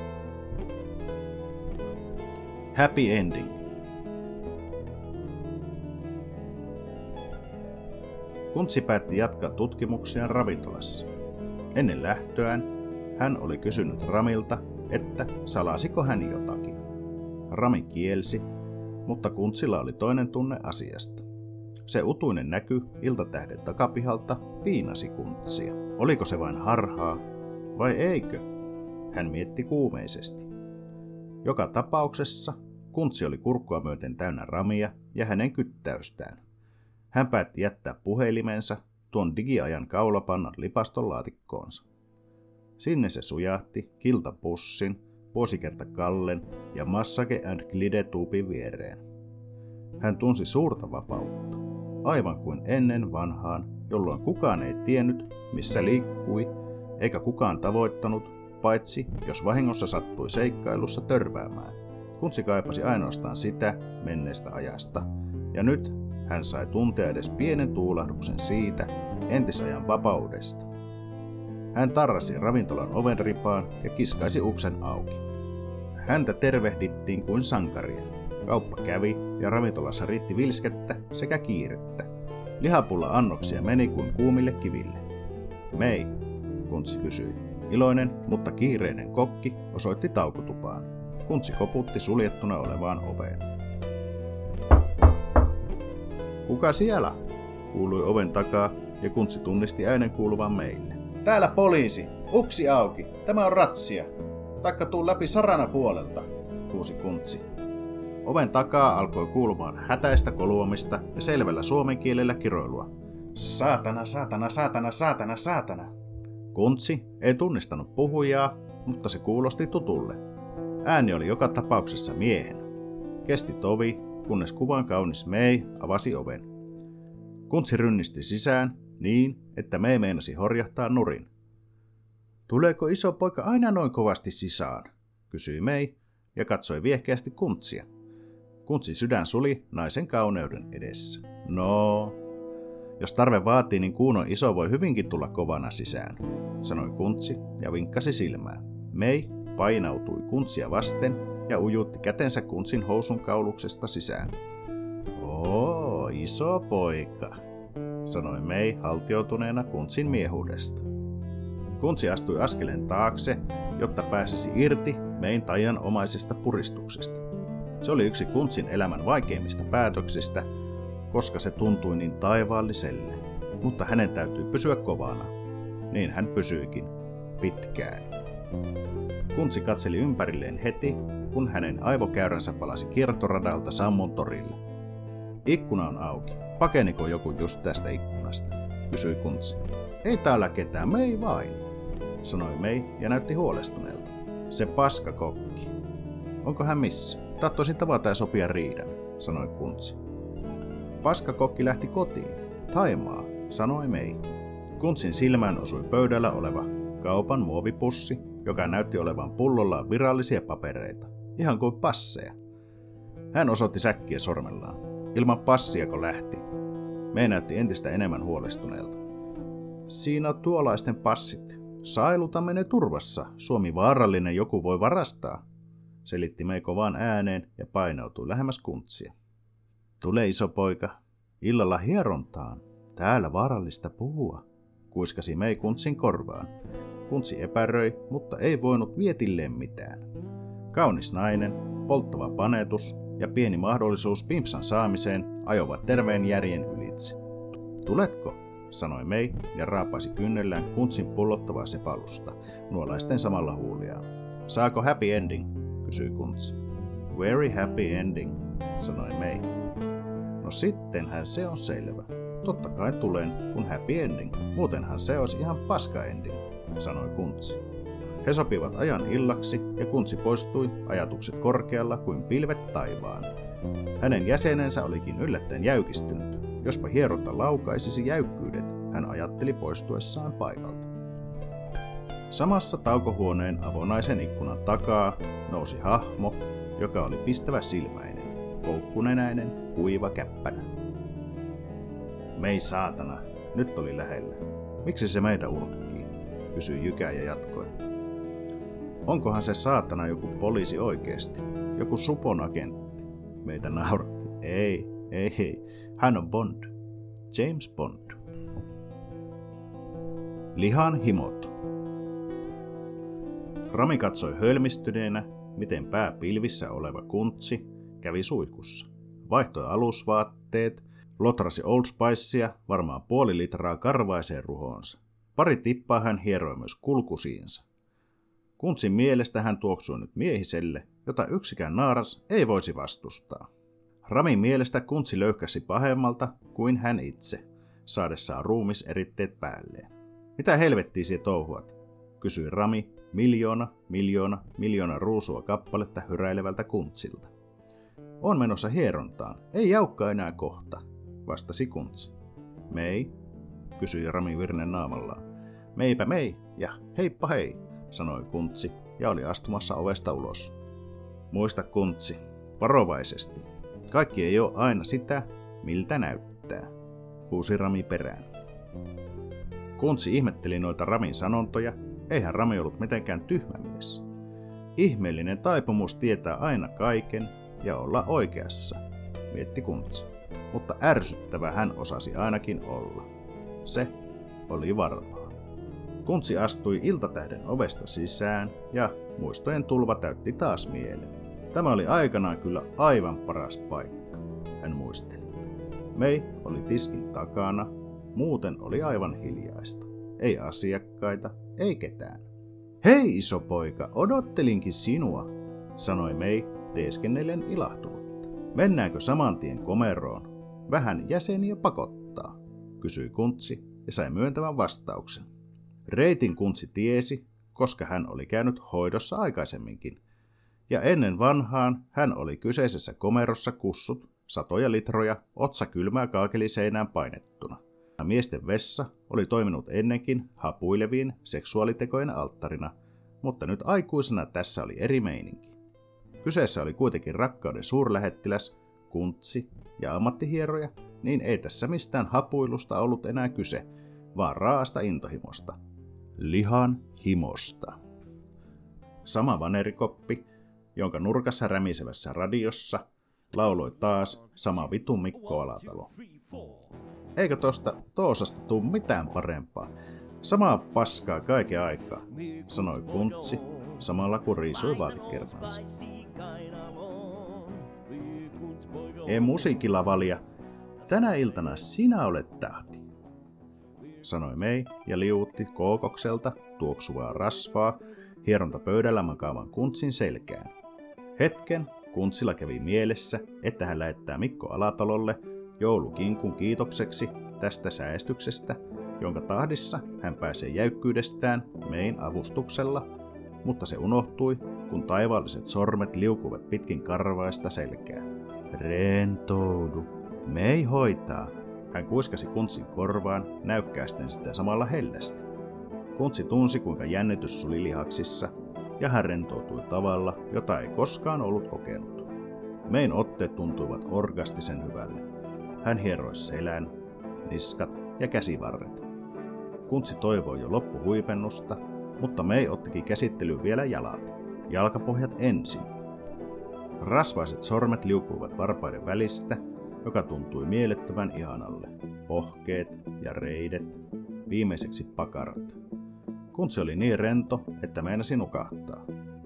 Happy ending. Kuntsi päätti jatkaa tutkimuksia ravintolassa. Ennen lähtöään hän oli kysynyt Ramilta, että salasiko hän jotakin. Rami kielsi, mutta Kuntsilla oli toinen tunne asiasta. Se utuinen näky iltatähden takapihalta piinasi Kuntsia. Oliko se vain harhaa vai eikö? Hän mietti kuumeisesti. Joka tapauksessa Kuntsi oli kurkkua myöten täynnä Ramia ja hänen kyttäystään. Hän päätti jättää puhelimensa tuon digiajan kaulapannan lipaston laatikkoonsa. Sinne se sujahti kiltapussin, vuosikerta Kallen ja Massage & Glide-tuupin viereen. Hän tunsi suurta vapautta, aivan kuin ennen vanhaan, jolloin kukaan ei tiennyt, missä liikkui, eikä kukaan tavoittanut, paitsi jos vahingossa sattui seikkailussa törmäämään. Kuntsi kaipasi ainoastaan sitä menneestä ajasta, ja nyt hän sai tuntea edes pienen tuulahduksen siitä entisajan vapaudesta. Hän tarrasi ravintolan ovenripaan ja kiskaisi uksen auki. Häntä tervehdittiin kuin sankaria. Kauppa kävi ja ravintolassa riitti vilskettä sekä kiirettä. Lihapulla-annoksia meni kuin kuumille kiville. Mei, Kuntsi kysyi. Iloinen, mutta kiireinen kokki osoitti taukotupaan. Kuntsi koputti suljettuna olevaan oveen. Kuka siellä? Kuului oven takaa ja Kuntsi tunnisti äänen kuuluvan Meille. Täällä poliisi! Uksi auki! Tämä on ratsia! Taikka tuu läpi sarana puolelta, huusi Kuntsi. Oven takaa alkoi kuulumaan hätäistä koluamista ja selvällä suomen kielellä kiroilua. Saatana, saatana, saatana, saatana, saatana! Kuntsi ei tunnistanut puhujaa, mutta se kuulosti tutulle. Ääni oli joka tapauksessa miehen. Kesti tovi, kunnes kuvan kaunis Mei avasi oven. Kuntsi rynnisti sisään niin, että Mei meinasi horjahtaa nurin. Tuleeko iso poika aina noin kovasti sisään? Kysyi Mei ja katsoi viehkeästi Kuntsia. Kuntsin sydän suli naisen kauneuden edessä. No, jos tarve vaatii, niin kuunon iso voi hyvinkin tulla kovana sisään, sanoi Kuntsi ja vinkkasi silmää. Mei painautui Kuntsia vasten ja ujutti kätensä Kuntsin housun kauluksesta sisään. Oo, iso poika, sanoi Mei haltioituneena Kuntsin miehuudesta. Kuntsi astui askeleen taakse, jotta pääsisi irti Mein taianomaisesta puristuksesta. Se oli yksi Kuntsin elämän vaikeimmista päätöksistä, koska se tuntui niin taivaalliselle. Mutta hänen täytyy pysyä kovana. Niin hän pysyikin. Pitkään. Kuntsi katseli ympärilleen heti, kun hänen aivokäyränsä palasi kiertoradalta Sammon torille. Ikkuna on auki. Pakeniko joku just tästä ikkunasta? Kysyi Kuntsi. Ei täällä ketään, Mei vain, sanoi Mei ja näytti huolestuneelta. Se paskakokki. Onko hän missä? Tahtoisin tavata ja sopia riidan, sanoi Kuntsi. Paskakokki lähti kotiin. Thaimaa, sanoi Mei. Kuntsin silmään osui pöydällä oleva kaupan muovipussi, joka näytti olevan pullollaan virallisia papereita, ihan kuin passeja. Hän osoitti säkkiä sormellaan. Ilman passiako lähti? Mei näytti entistä enemmän huolestuneelta. Siinä on tuolaisten passit. Sailutamme ne turvassa. Suomi vaarallinen joku voi varastaa, selitti Mei kovaan ääneen ja painautui lähemmäs Kuntsia. Tule iso poika, illalla hierontaan. Täällä vaarallista puhua, kuiskasi Mei Kuntsin korvaan. Kuntsi epäröi, mutta ei voinut vietilleen mitään. Kaunis nainen, polttava panetus ja pieni mahdollisuus pimpsan saamiseen ajoivat terveen järjen ylitse. Tuletko? Sanoi Mei ja raapaisi kynnellään Kuntsin pullottavaa sepalusta, nuolaisten samalla huuliaan. Saako happy ending? Kysyi Kuntsi. Very happy ending, sanoi Mei. No sittenhän se on selvä. Totta kai tulen, kun happy ending. Muutenhan se olisi ihan paska ending, sanoi Kuntsi. He sopivat ajan illaksi ja Kuntsi poistui, ajatukset korkealla kuin pilvet taivaan. Hänen jäsenensä olikin yllättäen jäykistynyt. Jospa hieronta laukaisisi jäykkyydet, hän ajatteli poistuessaan paikalta. Samassa taukohuoneen avonaisen ikkunan takaa nousi hahmo, joka oli pistävä silmäinen, koukkunenäinen, kuiva käppänä. Mei saatana, nyt oli lähellä. Miksi se meitä urkkii? Kysyi Jykä ja jatkoi. Onkohan se saatana joku poliisi oikeesti? Joku Supon agentti? Meitä nauratti. Ei. Hän on Bond. James Bond. Lihan himot. Rami katsoi hölmistyneenä, miten pää pilvissä oleva kuntsi kävi suihkussa. Vaihtoi alusvaatteet, lotrasi Old Spicea varmaan 0,5 litraa karvaiseen ruhoonsa. Pari tippaa hän hieroi myös kulkusiinsa. Kuntsin mielestä hän tuoksui nyt miehiselle, jota yksikään naaras ei voisi vastustaa. Ramin mielestä kuntsi löyhkäsi pahemmalta kuin hän itse, saadessaan ruumiseritteet päälleen. Mitä helvettiä sie touhuat? Kysyi Rami miljoona ruusua kappaletta hyräilevältä kuntsilta. On menossa hierontaan, ei jaukka enää kohta, vastasi kuntsi. Mei, kysyi Rami virnen naamallaan. Meipä mei ja heippa hei, sanoi kuntsi ja oli astumassa ovesta ulos. Muista kuntsi, varovaisesti. Kaikki ei ole aina sitä, miltä näyttää, huusi Rami perään. Kuntsi ihmetteli noita Ramin sanontoja, eihän Rami ollut mitenkään tyhmä mies. Ihmeellinen taipumus tietää aina kaiken ja olla oikeassa, mietti kuntsi. Mutta ärsyttävä hän osasi ainakin olla. Se oli varmaa. Kuntsi astui iltatähden ovesta sisään ja muistojen tulva täytti taas mielen. Tämä oli aikanaan kyllä aivan paras paikka, hän muisteli. Mei oli tiskin takana, muuten oli aivan hiljaista. Ei asiakkaita, ei ketään. Hei iso poika, odottelinkin sinua, sanoi Mei teeskennellen ilahtunutta. Mennäänkö saman tien komeroon? Vähän jäseniä pakottaa, kysyi kuntsi ja sai myöntävän vastauksen. Reitin kuntsi tiesi, koska hän oli käynyt hoidossa aikaisemminkin. Ja ennen vanhaan hän oli kyseisessä komerossa kussut satoja litroja otsa kylmää kaakeliseinään painettuna. Miesten vessa oli toiminut ennenkin hapuilevien seksuaalitekojen alttarina, mutta nyt aikuisena tässä oli eri meininki. Kyseessä oli kuitenkin rakkauden suurlähettiläs, kuntsi ja ammattihieroja, niin ei tässä mistään hapuilusta ollut enää kyse, vaan raasta intohimosta. Lihan himosta. Sama vanerikoppi, jonka nurkassa rämisevässä radiossa lauloi taas sama vitun Mikko Alatalo. Eikö toosasta tuu mitään parempaa? Samaa paskaa kaiken aikaa, sanoi kuntsi, samalla kun riisui vaatekertansa. Ei musiikkilavalia, tänä iltana sinä olet tähti, sanoi Mei ja liuutti kookokselta tuoksuvaa rasvaa hierontapöydällä makaavan kuntsin selkään. Hetken kuntsilla kävi mielessä, että hän lähettää Mikko Alatalolle joulukinkun kiitokseksi tästä säästyksestä, jonka tahdissa hän pääsee jäykkyydestään Mein avustuksella, mutta se unohtui, kun taivaalliset sormet liukuvat pitkin karvaista selkää. Rentoudu, Mei hoitaa, hän kuiskasi kuntsin korvaan näykkäästen sitä samalla hellästi. Kuntsi tunsi, kuinka jännitys suli lihaksissa, ja hän rentoutui tavalla, jota ei koskaan ollut kokenut. Mein otteet tuntuivat orgastisen hyvälle. Hän hieroi selän, niskat ja käsivarret. Kuntsi toivoi jo loppuhuipennusta, mutta Mei ottikin käsittelyyn vielä jalat. Jalkapohjat ensin. Rasvaiset sormet liukuivat varpaiden välistä, joka tuntui mielettömän ihanalle. Pohkeet ja reidet, viimeiseksi pakarat. Kuntsi oli niin rento, että meinasi nukahtaa.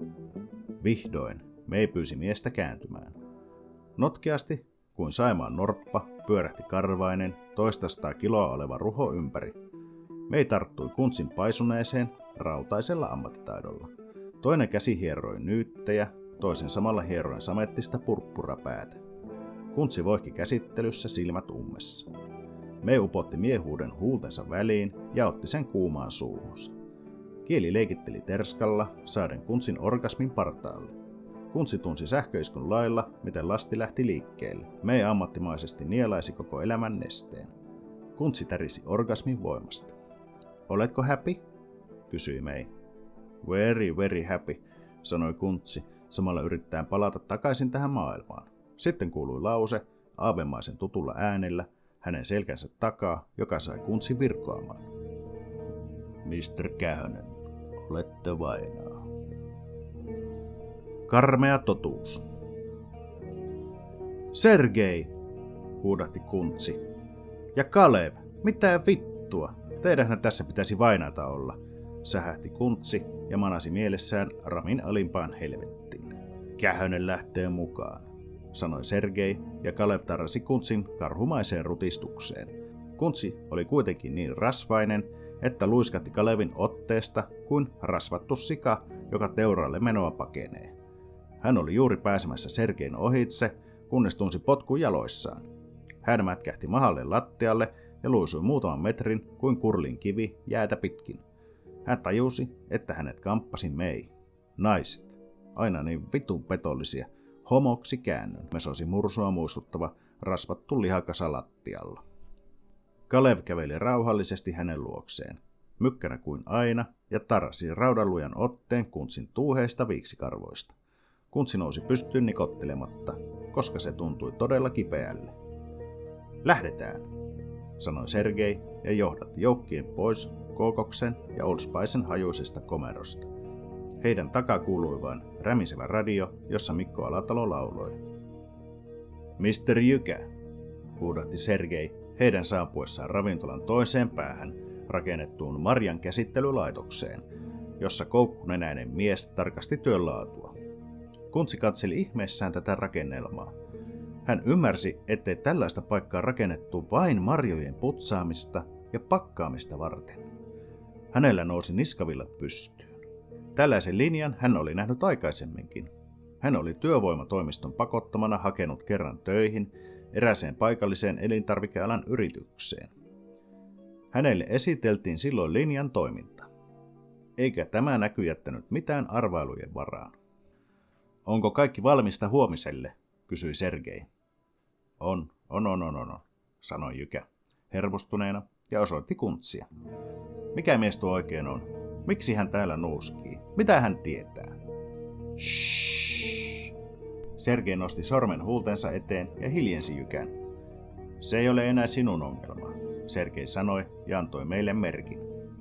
Vihdoin Mei pyysi miestä kääntymään. Notkeasti, kuin Saimaan norppa, pyörähti karvainen, 200 kiloa oleva ruho ympäri. Mei tarttui kuntsin paisuneeseen rautaisella ammattitaidolla. Toinen käsi hieroi nyyttejä, toisen samalla hieroin samettista purppurapäätä. Kuntsi voihki käsittelyssä silmät ummessa. Mei upotti miehuuden huultensa väliin ja otti sen kuumaan suuhunsa. Kieli leikitteli terskalla, saaden kuntsin orgasmin partaalle. Kuntsi tunsi sähköiskun lailla, miten lasti lähti liikkeelle. Mei ammattimaisesti nielaisi koko elämän nesteen. Kuntsi tärisi orgasmin voimasta. Oletko happy? Kysyi Mei. Very happy, sanoi kuntsi, samalla yrittäen palata takaisin tähän maailmaan. Sitten kuului lause, aavemaisen tutulla äänellä, hänen selkänsä takaa, joka sai kuntsi virkoamaan. Mr. Kähönen, olette vainaa. Karmea totuus. Sergei, huudahti kuntsi. Ja Kalev, mitä vittua? Teidänhän tässä pitäisi vainata olla, sähähti Kuntsi ja manasi mielessään Ramin alimpaan helvettiin. Kähönen lähtee mukaan, sanoi Sergei ja Kalev tarrasi Kuntsin karhumaiseen rutistukseen. Kuntsi oli kuitenkin niin rasvainen, että luiskahti Kalevin otteesta kuin rasvattu sika, joka teuraalle menoa pakenee. Hän oli juuri pääsemässä Sergein ohitse, kunnes tunsi potkun jaloissaan. Hän mätkähti mahalle lattialle ja luisui muutaman metrin kuin kurlin kivi jäätä pitkin. Hän tajusi, että hänet kamppasi Mei. Naiset, aina niin vitun petollisia, homoksi käännön, mesosi mursua muistuttava rasvattu lihakasa lattialla. Kalev käveli rauhallisesti hänen luokseen, mykkänä kuin aina, ja tarrasi raudanlujan otteen Kuntsin tuuheista viiksikarvoista. Kuntsi nousi pystyyn nikottelematta, koska se tuntui todella kipeälle. Lähdetään, sanoi Sergei ja johdatti joukkien pois Kookoksen ja Old Spicen hajuisesta komerosta. Heidän takaa kuului vain rämisevä radio, jossa Mikko Alatalo lauloi. Mr. Jykä, huudahti Sergei heidän saapuessaan ravintolan toiseen päähän rakennettuun marjan käsittelylaitokseen, jossa koukkunenäinen mies tarkasti työn laatua. Kuntsi katseli ihmeessään tätä rakennelmaa. Hän ymmärsi, ettei tällaista paikkaa rakennettu vain marjojen putsaamista ja pakkaamista varten. Hänellä nousi niskavillat pystyyn. Tällaisen linjan hän oli nähnyt aikaisemminkin. Hän oli työvoimatoimiston pakottamana hakenut kerran töihin erääseen paikalliseen elintarvikealan yritykseen. Hänelle esiteltiin silloin linjan toiminta. Eikä tämä näky jättänyt mitään arvailujen varaan. Onko kaikki valmista huomiselle? Kysyi Sergei. On, sanoi Jykä, hermostuneena ja osoitti Kuntsia. Mikä mies tuo oikein on? Miksi hän täällä nuuskii? Mitä hän tietää? Shhh. Sergei nosti sormen huultensa eteen ja hiljensi Jykän. Se ei ole enää sinun ongelma, Sergei sanoi ja antoi meille merkin.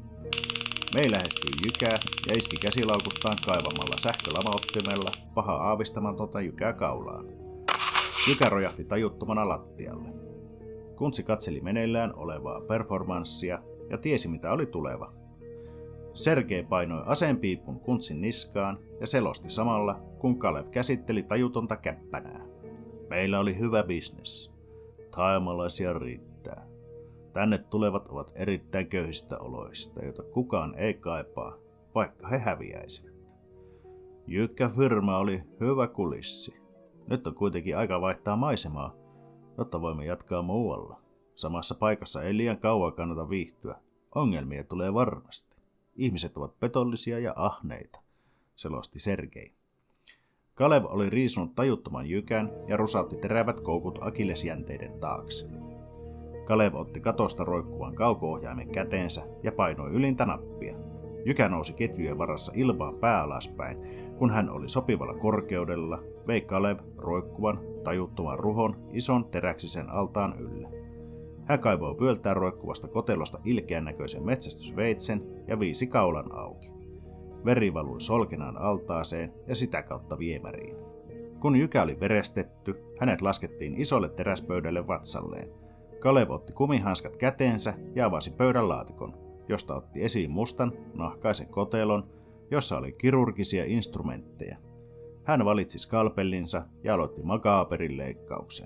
Mei lähestyi Jykää ja iski käsilaukustaan kaivamalla sähkölamaottimella paha aavistamatonta Jykää kaulaan. Jykä rojahti tajuttomana lattialle. Kuntsi katseli meneillään olevaa performanssia ja tiesi mitä oli tuleva. Sergei painoi aseenpiipun Kuntsin niskaan ja selosti samalla, kun Kalev käsitteli tajutonta käppänää. Meillä oli hyvä bisnes. Thaimalaisia riittää. Tänne tulevat ovat erittäin köyhistä oloista, joita kukaan ei kaipaa, vaikka he häviäisivät. Jykkä firma oli hyvä kulissi. Nyt on kuitenkin aika vaihtaa maisemaa, jotta voimme jatkaa muualla. Samassa paikassa ei liian kauan kannata viihtyä. Ongelmia tulee varmasti. Ihmiset ovat petollisia ja ahneita, selosti Sergei. Kalev oli riisunut tajuttoman Jykän ja rusautti terävät koukut akillesjänteiden taakse. Kalev otti katosta roikkuvan kauko-ohjaimen käteensä ja painoi ylintä nappia. Jykä nousi ketjujen varassa ilmaan pää alaspäin, kun hän oli sopivalla korkeudella, vei Kalev roikkuvan, tajuttoman ruhon ison teräksisen altaan ylle. Hän kaivoi vyöltään roikkuvasta kotelosta ilkeän näköisen metsästysveitsen ja viisi kaulan auki. Veri valui solkenaan altaaseen ja sitä kautta viemäriin. Kun Jykä oli verestetty, hänet laskettiin isolle teräspöydälle vatsalleen. Kalev otti kumihanskat käteensä ja avasi pöydän laatikon, josta otti esiin mustan, nahkaisen kotelon, jossa oli kirurgisia instrumentteja. Hän valitsi skalpellinsa ja aloitti makaaperin leikkauksen.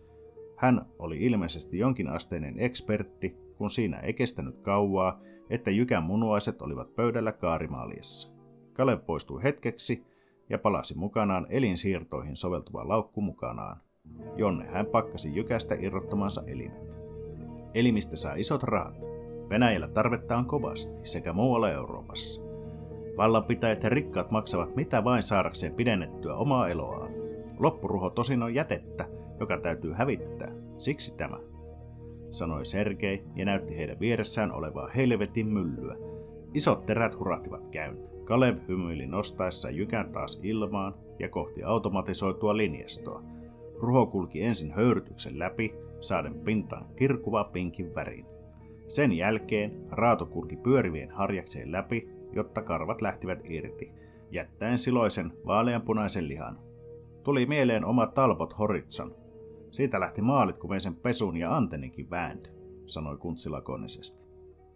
Hän oli ilmeisesti jonkinasteinen ekspertti, kun siinä ei kestänyt kauaa, että Jykän munuaiset olivat pöydällä kaarimaaliassa. Kalev poistui hetkeksi ja palasi mukanaan elinsiirtoihin soveltuva laukku mukanaan, jonne hän pakkasi Jykästä irrottamansa elimet. Elimistä saa isot rahat. Venäjällä tarvetta on kovasti sekä muualla Euroopassa. Vallanpitäjät ja rikkaat maksavat mitä vain saadakseen pidennettyä omaa eloaan. Loppuruho tosin on jätettä, joka täytyy hävittää. Siksi tämä, sanoi Sergei ja näytti heidän vieressään olevaa helvetin myllyä. Isot terät hurahtivat käyntiin. Kalev hymyili nostaessa Jykän taas ilmaan ja kohti automatisoitua linjastoa. Ruho kulki ensin höyrytyksen läpi, saaden pintaan kirkuva pinkin värin. Sen jälkeen raato kulki pyörivien harjakseen läpi, jotta karvat lähtivät irti, jättäen siloisen vaaleanpunaisen lihan. Tuli mieleen oma Talbot Horizon. Siitä lähti maalit, kun vein sen pesun ja antenninkin vääntyi, sanoi Kuntsi lakonisesti.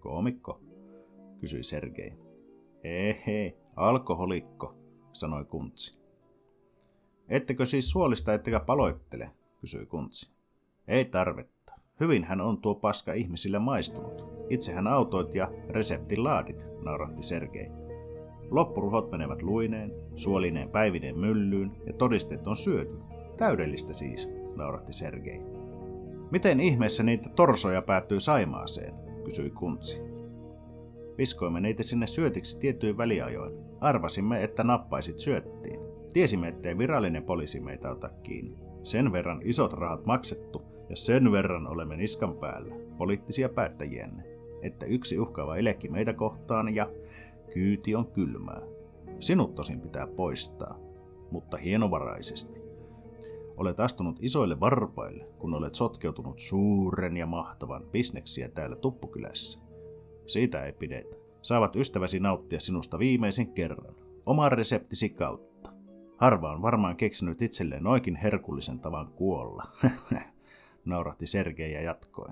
Koomikko, kysyi Sergei. Ehei, alkoholikko, sanoi Kuntsi. Ettekö siis suolista ettekä paloittele, kysyi Kuntsi. Ei tarvetta. Hyvin hän on tuo paska ihmisille maistunut. Itsehän autoit ja reseptin laadit, nauratti Sergei. Loppuruhot menevät luineen, suolineen päivineen myllyyn ja todisteet on syöty. Täydellistä siis, nauratti Sergei. Miten ihmeessä niitä torsoja päätyy Saimaaseen, kysyi Kuntsi. Viskoimme niitä sinne syötiksi tietyin väliajoin. Arvasimme, että nappaisit syöttiin. Tiesimme, ettei virallinen poliisi meitä ota kiinni. Sen verran isot rahat maksettu ja sen verran olemme niskan päällä, poliittisia päättäjienne, että yksi uhkaava elekin meitä kohtaan ja kyyti on kylmää. Sinut tosin pitää poistaa, mutta hienovaraisesti. Olet astunut isoille varpaille, kun olet sotkeutunut suuren ja mahtavan bisneksiä täällä Tuppukylässä. Siitä ei pidetä. Saavat ystäväsi nauttia sinusta viimeisen kerran, oman reseptisi kautta. Harva on varmaan keksinyt itselleen oikein herkullisen tavan kuolla, naurahti Sergei ja jatkoi.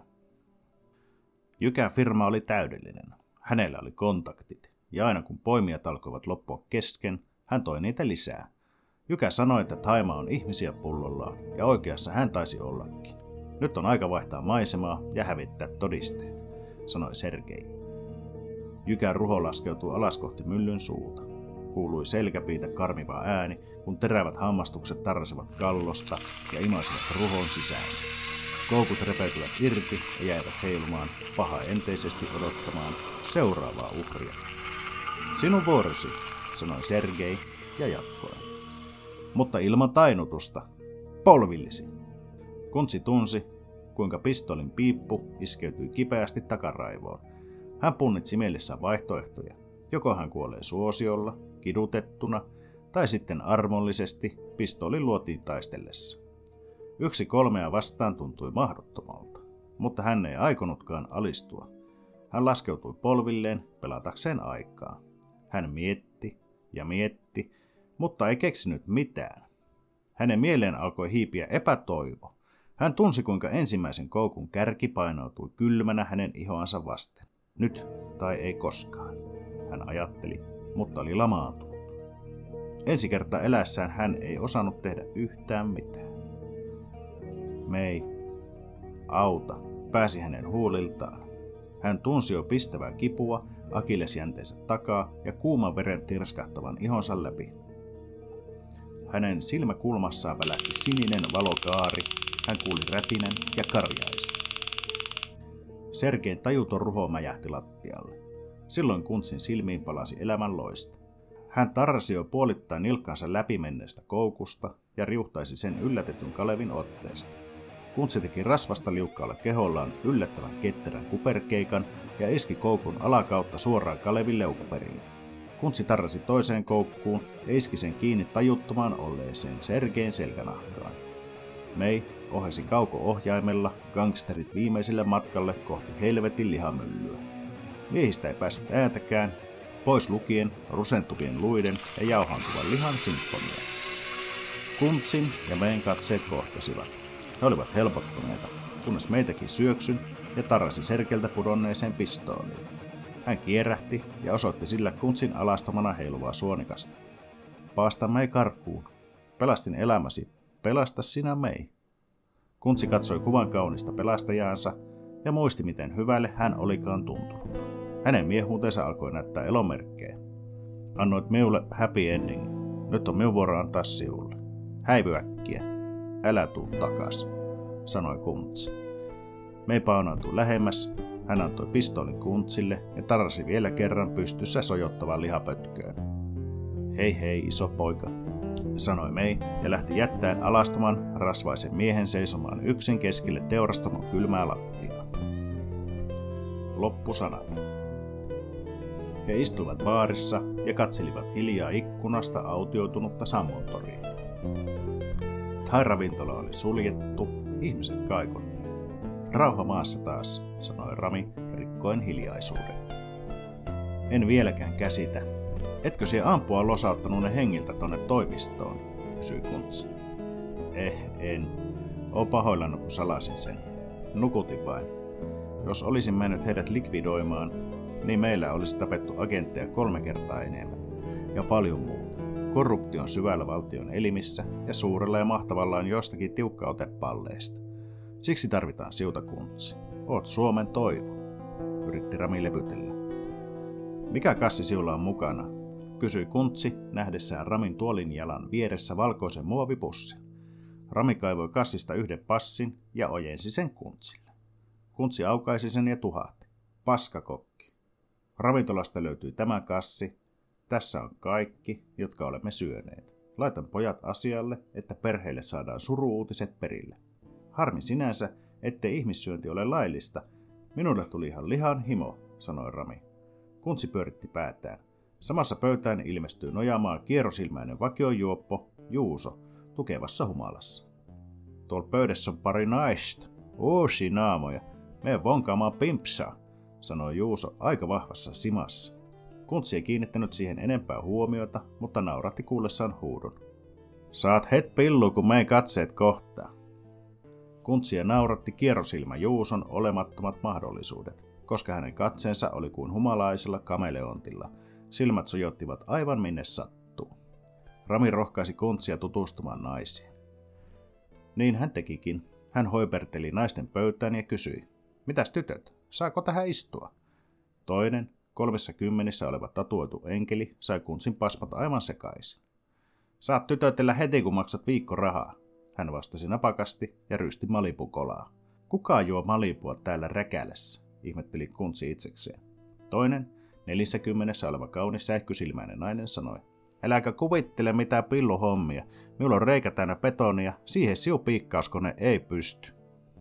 Jykän firma oli täydellinen. Hänellä oli kontaktit, ja aina kun poimijat alkoivat loppua kesken, hän toi niitä lisää. Jykä sanoi, että Thaimaa on ihmisiä pullollaan, ja oikeassa hän taisi ollakin. Nyt on aika vaihtaa maisemaa ja hävittää todisteet, sanoi Sergei. Jykän ruho laskeutui alas kohti myllyn suuta. Kuului selkäpiitä karmiva ääni, kun terävät hammastukset tarrasivat kallosta ja imaisivat ruhon sisäänsä. Koukut repeytyvät irti ja jäivät heilumaan pahaenteisesti odottamaan seuraavaa uhria. Sinun vuorosi, sanoi Sergei ja jatkoi. Mutta ilman tainutusta. Polvillisi. Kuntsi tunsi, kuinka pistoolin piippu iskeytyi kipeästi takaraivoon. Hän punnitsi mielessään vaihtoehtoja. Joko hän kuolee suosiolla, kidutettuna, tai sitten armollisesti pistoolin luotiin taistellessa. 1-3 vastaan tuntui mahdottomalta, mutta hän ei aikonutkaan alistua. Hän laskeutui polvilleen pelatakseen aikaa. Hän mietti ja mietti, mutta ei keksinyt mitään. Hänen mieleen alkoi hiipiä epätoivo. Hän tunsi, kuinka ensimmäisen koukun kärki painautui kylmänä hänen ihoansa vasten. Nyt tai ei koskaan, hän ajatteli, mutta oli lamaantunut. Ensi kertaa eläessään hän ei osannut tehdä yhtään mitään. Mei, auta, pääsi hänen huuliltaan. Hän tunsi jo pistävää kipua akillesjänteensä takaa ja kuuman veren tirskahtavan ihonsa läpi. Hänen silmäkulmassaan välähti sininen valokaari, hän kuuli rätinän ja karjaisi. Sergein tajuton ruho mäjähti lattialle. Silloin Kuntsin silmiin palasi elämän loiste. Hän tarrasi jo puolittain nilkkansa läpimenneestä koukusta ja riuhtaisi sen yllätetyn Kalevin otteesta. Kuntsi teki rasvasta liukkaalla kehollaan yllättävän ketterän kuperkeikan ja iski koukun alakautta suoraan Kalevin leukaperille. Kuntsi tarrasi toiseen koukkuun ja iski sen kiinni tajuttomaan olleeseen Sergein selkänahkaan. Mei ohjasi kauko-ohjaimella gangsterit viimeiselle matkalle kohti helvetin lihamyllyä. Miehistä ei päässyt ääntäkään, pois lukien rusentuvien luiden ja jauhantuvan lihan sinfonia. Kuntsin ja Mein katseet kohtasivat. He olivat helpottuneita, kunnes meitäkin syöksyn ja tarrasi Sergeltä pudonneeseen pistooliin. Hän kierähti ja osoitti sillä Kuntsin alastomana heiluvaa suonikasta. Paasta Mei karkuun. Pelastin elämäsi. Pelasta sinä Mei. Kuntsi katsoi kuvan kaunista pelastajaansa ja muisti, miten hyvälle hän olikaan tuntunut. Hänen miehuutensa alkoi näyttää elomerkkejä. Annoit minulle happy ending. Nyt on minun vuoro antaa sinulle. Häivy äkkiä. Älä tuu takas, sanoi Kuntsi. Mei paunautui lähemmäs. Hän antoi pistoolin Kuntsille ja tarrasi vielä kerran pystyssä sojottavaan lihapötköön. Hei hei, iso poika, sanoi Mei ja lähti jättäen alastoman, rasvaisen miehen seisomaan yksin keskelle teurastamon kylmää lattiaa. Loppusanat. He istuivat baarissa ja katselivat hiljaa ikkunasta autioitunutta sammuntoria. Thai-ravintola oli suljettu, ihmiset kaikonneet. Rauha maassa taas, sanoi Rami rikkoen hiljaisuuden. En vieläkään käsitä. Etkö siellä ampua losauttanut ne hengiltä tonne toimistoon, kysyi Kuntsi. En. Oon pahoillani, kun salasin sen. Nukutin vain. jos olisin mennyt heidät likvidoimaan, niin meillä olisi tapettu agentteja 3 kertaa enemmän. Ja paljon muuta. Korruptio on syvällä valtion elimissä ja suurella ja mahtavalla on jostakin tiukka ote palleista. Siksi tarvitaan siuta, Kuntsi. Oot Suomen toivo, yritti Rami lepytellä. Mikä kassi siulla on mukana? Kysyi Kuntsi nähdessään Ramin tuolin jalan vieressä valkoisen muovipussin. Rami kaivoi kassista yhden passin ja ojensi sen Kuntsille. Kuntsi aukaisi sen ja tuhahti. Paskakokki. Ravintolasta löytyi tämä kassi. Tässä on kaikki, jotka olemme syöneet. Laitan pojat asialle, että perheille saadaan suru-uutiset perille. Harmi sinänsä, ettei ihmissyönti ole laillista. Minulle tuli ihan lihan himo, sanoi Rami. Kuntsi pyöritti päätään. Samassa pöytään ilmestyy nojaamaan kierrosilmäinen vakiojuoppo Juuso tukevassa humalassa. Tuolla pöydässä on pari naista. Uusi naamoja. Mene vonkaamaan pimpsaa, sanoi Juuso aika vahvassa simassa. Kuntsi ei kiinnittänyt siihen enempää huomiota, mutta nauratti kuullessaan huudon. Saat het pillu, kun meen katseet kohtaa. Kuntsia nauratti kierrosilmä Juuson olemattomat mahdollisuudet, koska hänen katseensa oli kuin humalaisella kameleontilla. Silmät sujottivat aivan minne sattuu. Rami rohkaisi Kuntsia tutustumaan naisiin. Niin hän tekikin. Hän hoiperteli naisten pöytään ja kysyi, mitäs tytöt, saako tähän istua? Toinen, 30 oleva tatuoitu enkeli sai Kuntsin pasmat aivan sekaisin. Saat tytötellä heti, kun maksat viikkorahaa, hän vastasi napakasti ja rysti Malibu-kolaa. Kuka juo Malibua täällä räkälässä, ihmetteli Kuntsi itsekseen. Toinen, 40 oleva kaunis sähkysilmäinen nainen sanoi, äläkä kuvittele mitään pilluhommia, minulla on reikä täynnä betonia, siihen siupiikkauskone ei pysty.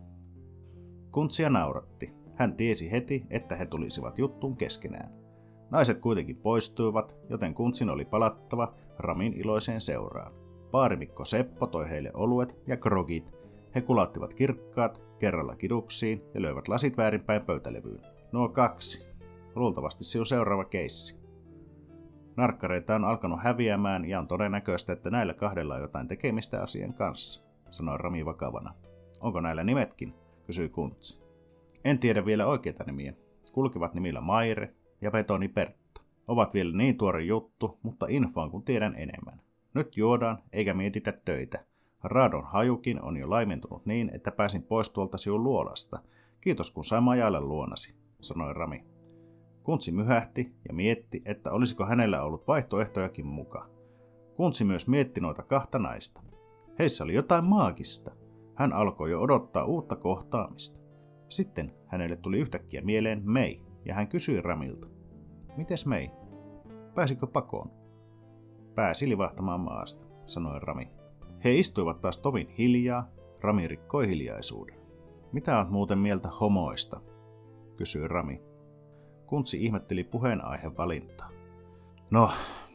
Kuntsia nauratti. Hän tiesi heti, että he tulisivat juttuun keskenään. Naiset kuitenkin poistuivat, joten Kuntsin oli palattava Ramin iloiseen seuraan. Baarimikko Seppo toi heille oluet ja krogit. He kulattivat kirkkaat kerralla kiduksiin ja löivät lasit väärinpäin pöytälevyyn. Nuo 2. Luultavasti se on seuraava keissi. Narkkareita on alkanut häviämään ja on todennäköistä, että näillä 2 on jotain tekemistä asian kanssa, sanoi Rami vakavana. Onko näillä nimetkin? Kysyi Kuntsi. En tiedä vielä oikeita nimiä. Kulkevat nimillä Maire ja Betoni Pertta. Ovat vielä niin tuore juttu, mutta infoon kun tiedän enemmän. Nyt juodaan eikä mietitä töitä. Raadon hajukin on jo laimentunut niin, että pääsin pois tuolta sinun luolasta. Kiitos kun sain majailla luonasi, sanoi Rami. Kuntsi myhähti ja mietti, että olisiko hänellä ollut vaihtoehtojakin muka. Kuntsi myös mietti noita 2 naista. Heissä oli jotain maagista. Hän alkoi jo odottaa uutta kohtaamista. Sitten hänelle tuli yhtäkkiä mieleen May, ja hän kysyi Ramilta. Mites May? Pääsikö pakoon? Pääsi livahtamaan maasta, sanoi Rami. He istuivat taas tovin hiljaa. Rami rikkoi hiljaisuuden. Mitä oot muuten mieltä homoista? Kysyi Rami. Kuntsi ihmetteli puheenaiheen valintaa. No,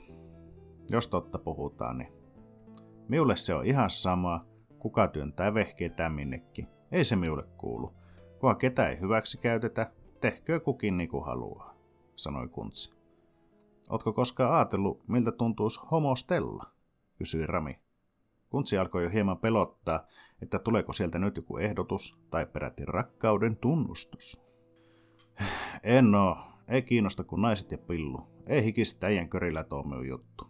jos totta puhutaan, niin minulle se on ihan sama, kuka työntää vehkeetään minnekin. Ei se minulle kuulu. Kunhan ketä ei hyväksi käytetä, tehköö kukin niin kuin haluaa, sanoi Kuntsi. Ootko koskaan ajatellut, miltä tuntuisi homostella? Kysyi Rami. Kuntsi alkoi jo hieman pelottaa, että tuleeko sieltä nyt joku ehdotus tai peräti rakkauden tunnustus. En oo. Ei kiinnosta kuin naiset ja pillu. Ei hikistä äijän körillä tuo minun juttu.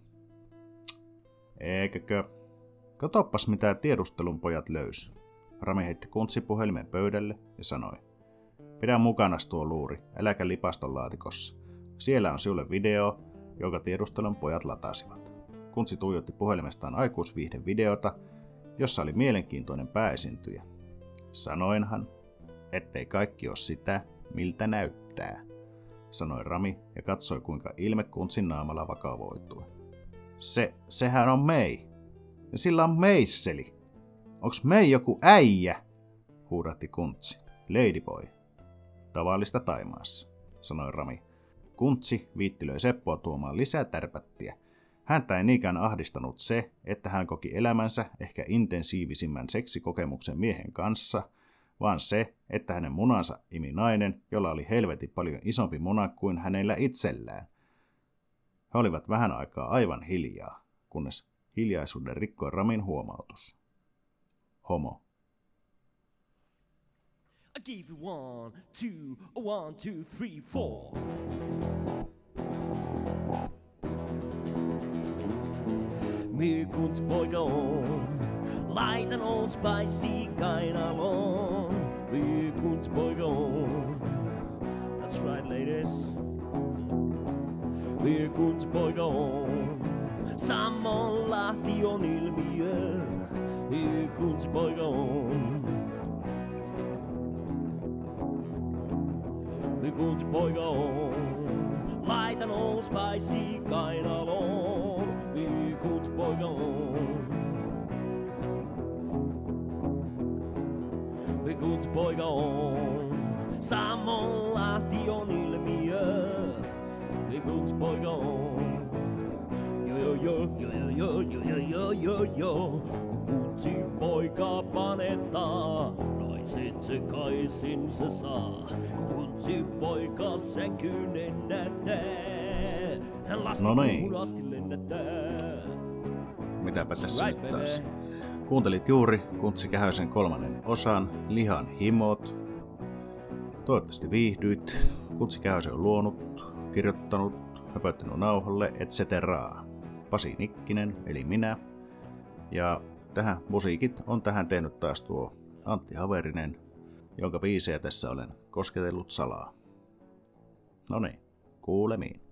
Eikökö? Katoppas mitä tiedustelun pojat löysi. Rami heitti Kuntsi puhelimen pöydälle ja sanoi. Pidä mukanas tuo luuri, äläkä lipaston laatikossa. Siellä on sinulle video, jonka tiedustelun pojat latasivat. Kuntsi tuijotti puhelimestaan aikuisviihdevideota, jossa oli mielenkiintoinen pääesiintyjä. Sanoinhan, ettei kaikki ole sitä, miltä näyttää, sanoi Rami ja katsoi kuinka ilme Kuntsin naamalla vakavoitui. Sehän on May. Ja sillä on meisseli. Onks May joku äijä? Huudahti Kuntsi. Ladyboy. Tavallista Taimaassa, sanoi Rami. Kuntsi viittilöi Seppoa tuomaan lisää tärpättiä. Häntä ei niinkään ahdistanut se, että hän koki elämänsä ehkä intensiivisimmän seksikokemuksen miehen kanssa, vaan se, että hänen munansa imi nainen, jolla oli helvetin paljon isompi muna kuin hänellä itsellään. He olivat vähän aikaa aivan hiljaa, kunnes hiljaisuuden rikkoi Ramin huomautus. Homo. I give you 1, 2, 1, 2, 3, 4. Myrkuntspoika on, laitan Old Spicy kainaloon. Myrkuntspoika on, that's right ladies. Myrkuntspoika on, Sammon Lahti on ilmiö. Myrkuntspoika on. Myrkuntspoika on, laitan Old Spicy kainaloon. Myrkuntspoika on. Myrkuntspoika on, Sammon Lahti on ilmiö. Myrkuntspoika on. Jo. Kun kuntsipoika panettaa, naiset sekaisin se saa. Kun kuntsipoika sänkyyn ennättää, hän laskikuun asti lennättää. Mitäpä tässä nyt taas. Kuuntelit juuri Kuntsi Kähösen 3. osan Lihan himot. Toivottavasti viihdyit. Kuntsi Kähösen on luonut, kirjoittanut, höpöttänyt nauhalle, etc. Pasi Nikkinen, eli minä. Ja tähän musiikit on tähän tehnyt taas tuo Antti Haverinen, jonka biisejä tässä olen kosketellut salaa. Noniin, kuulemiin.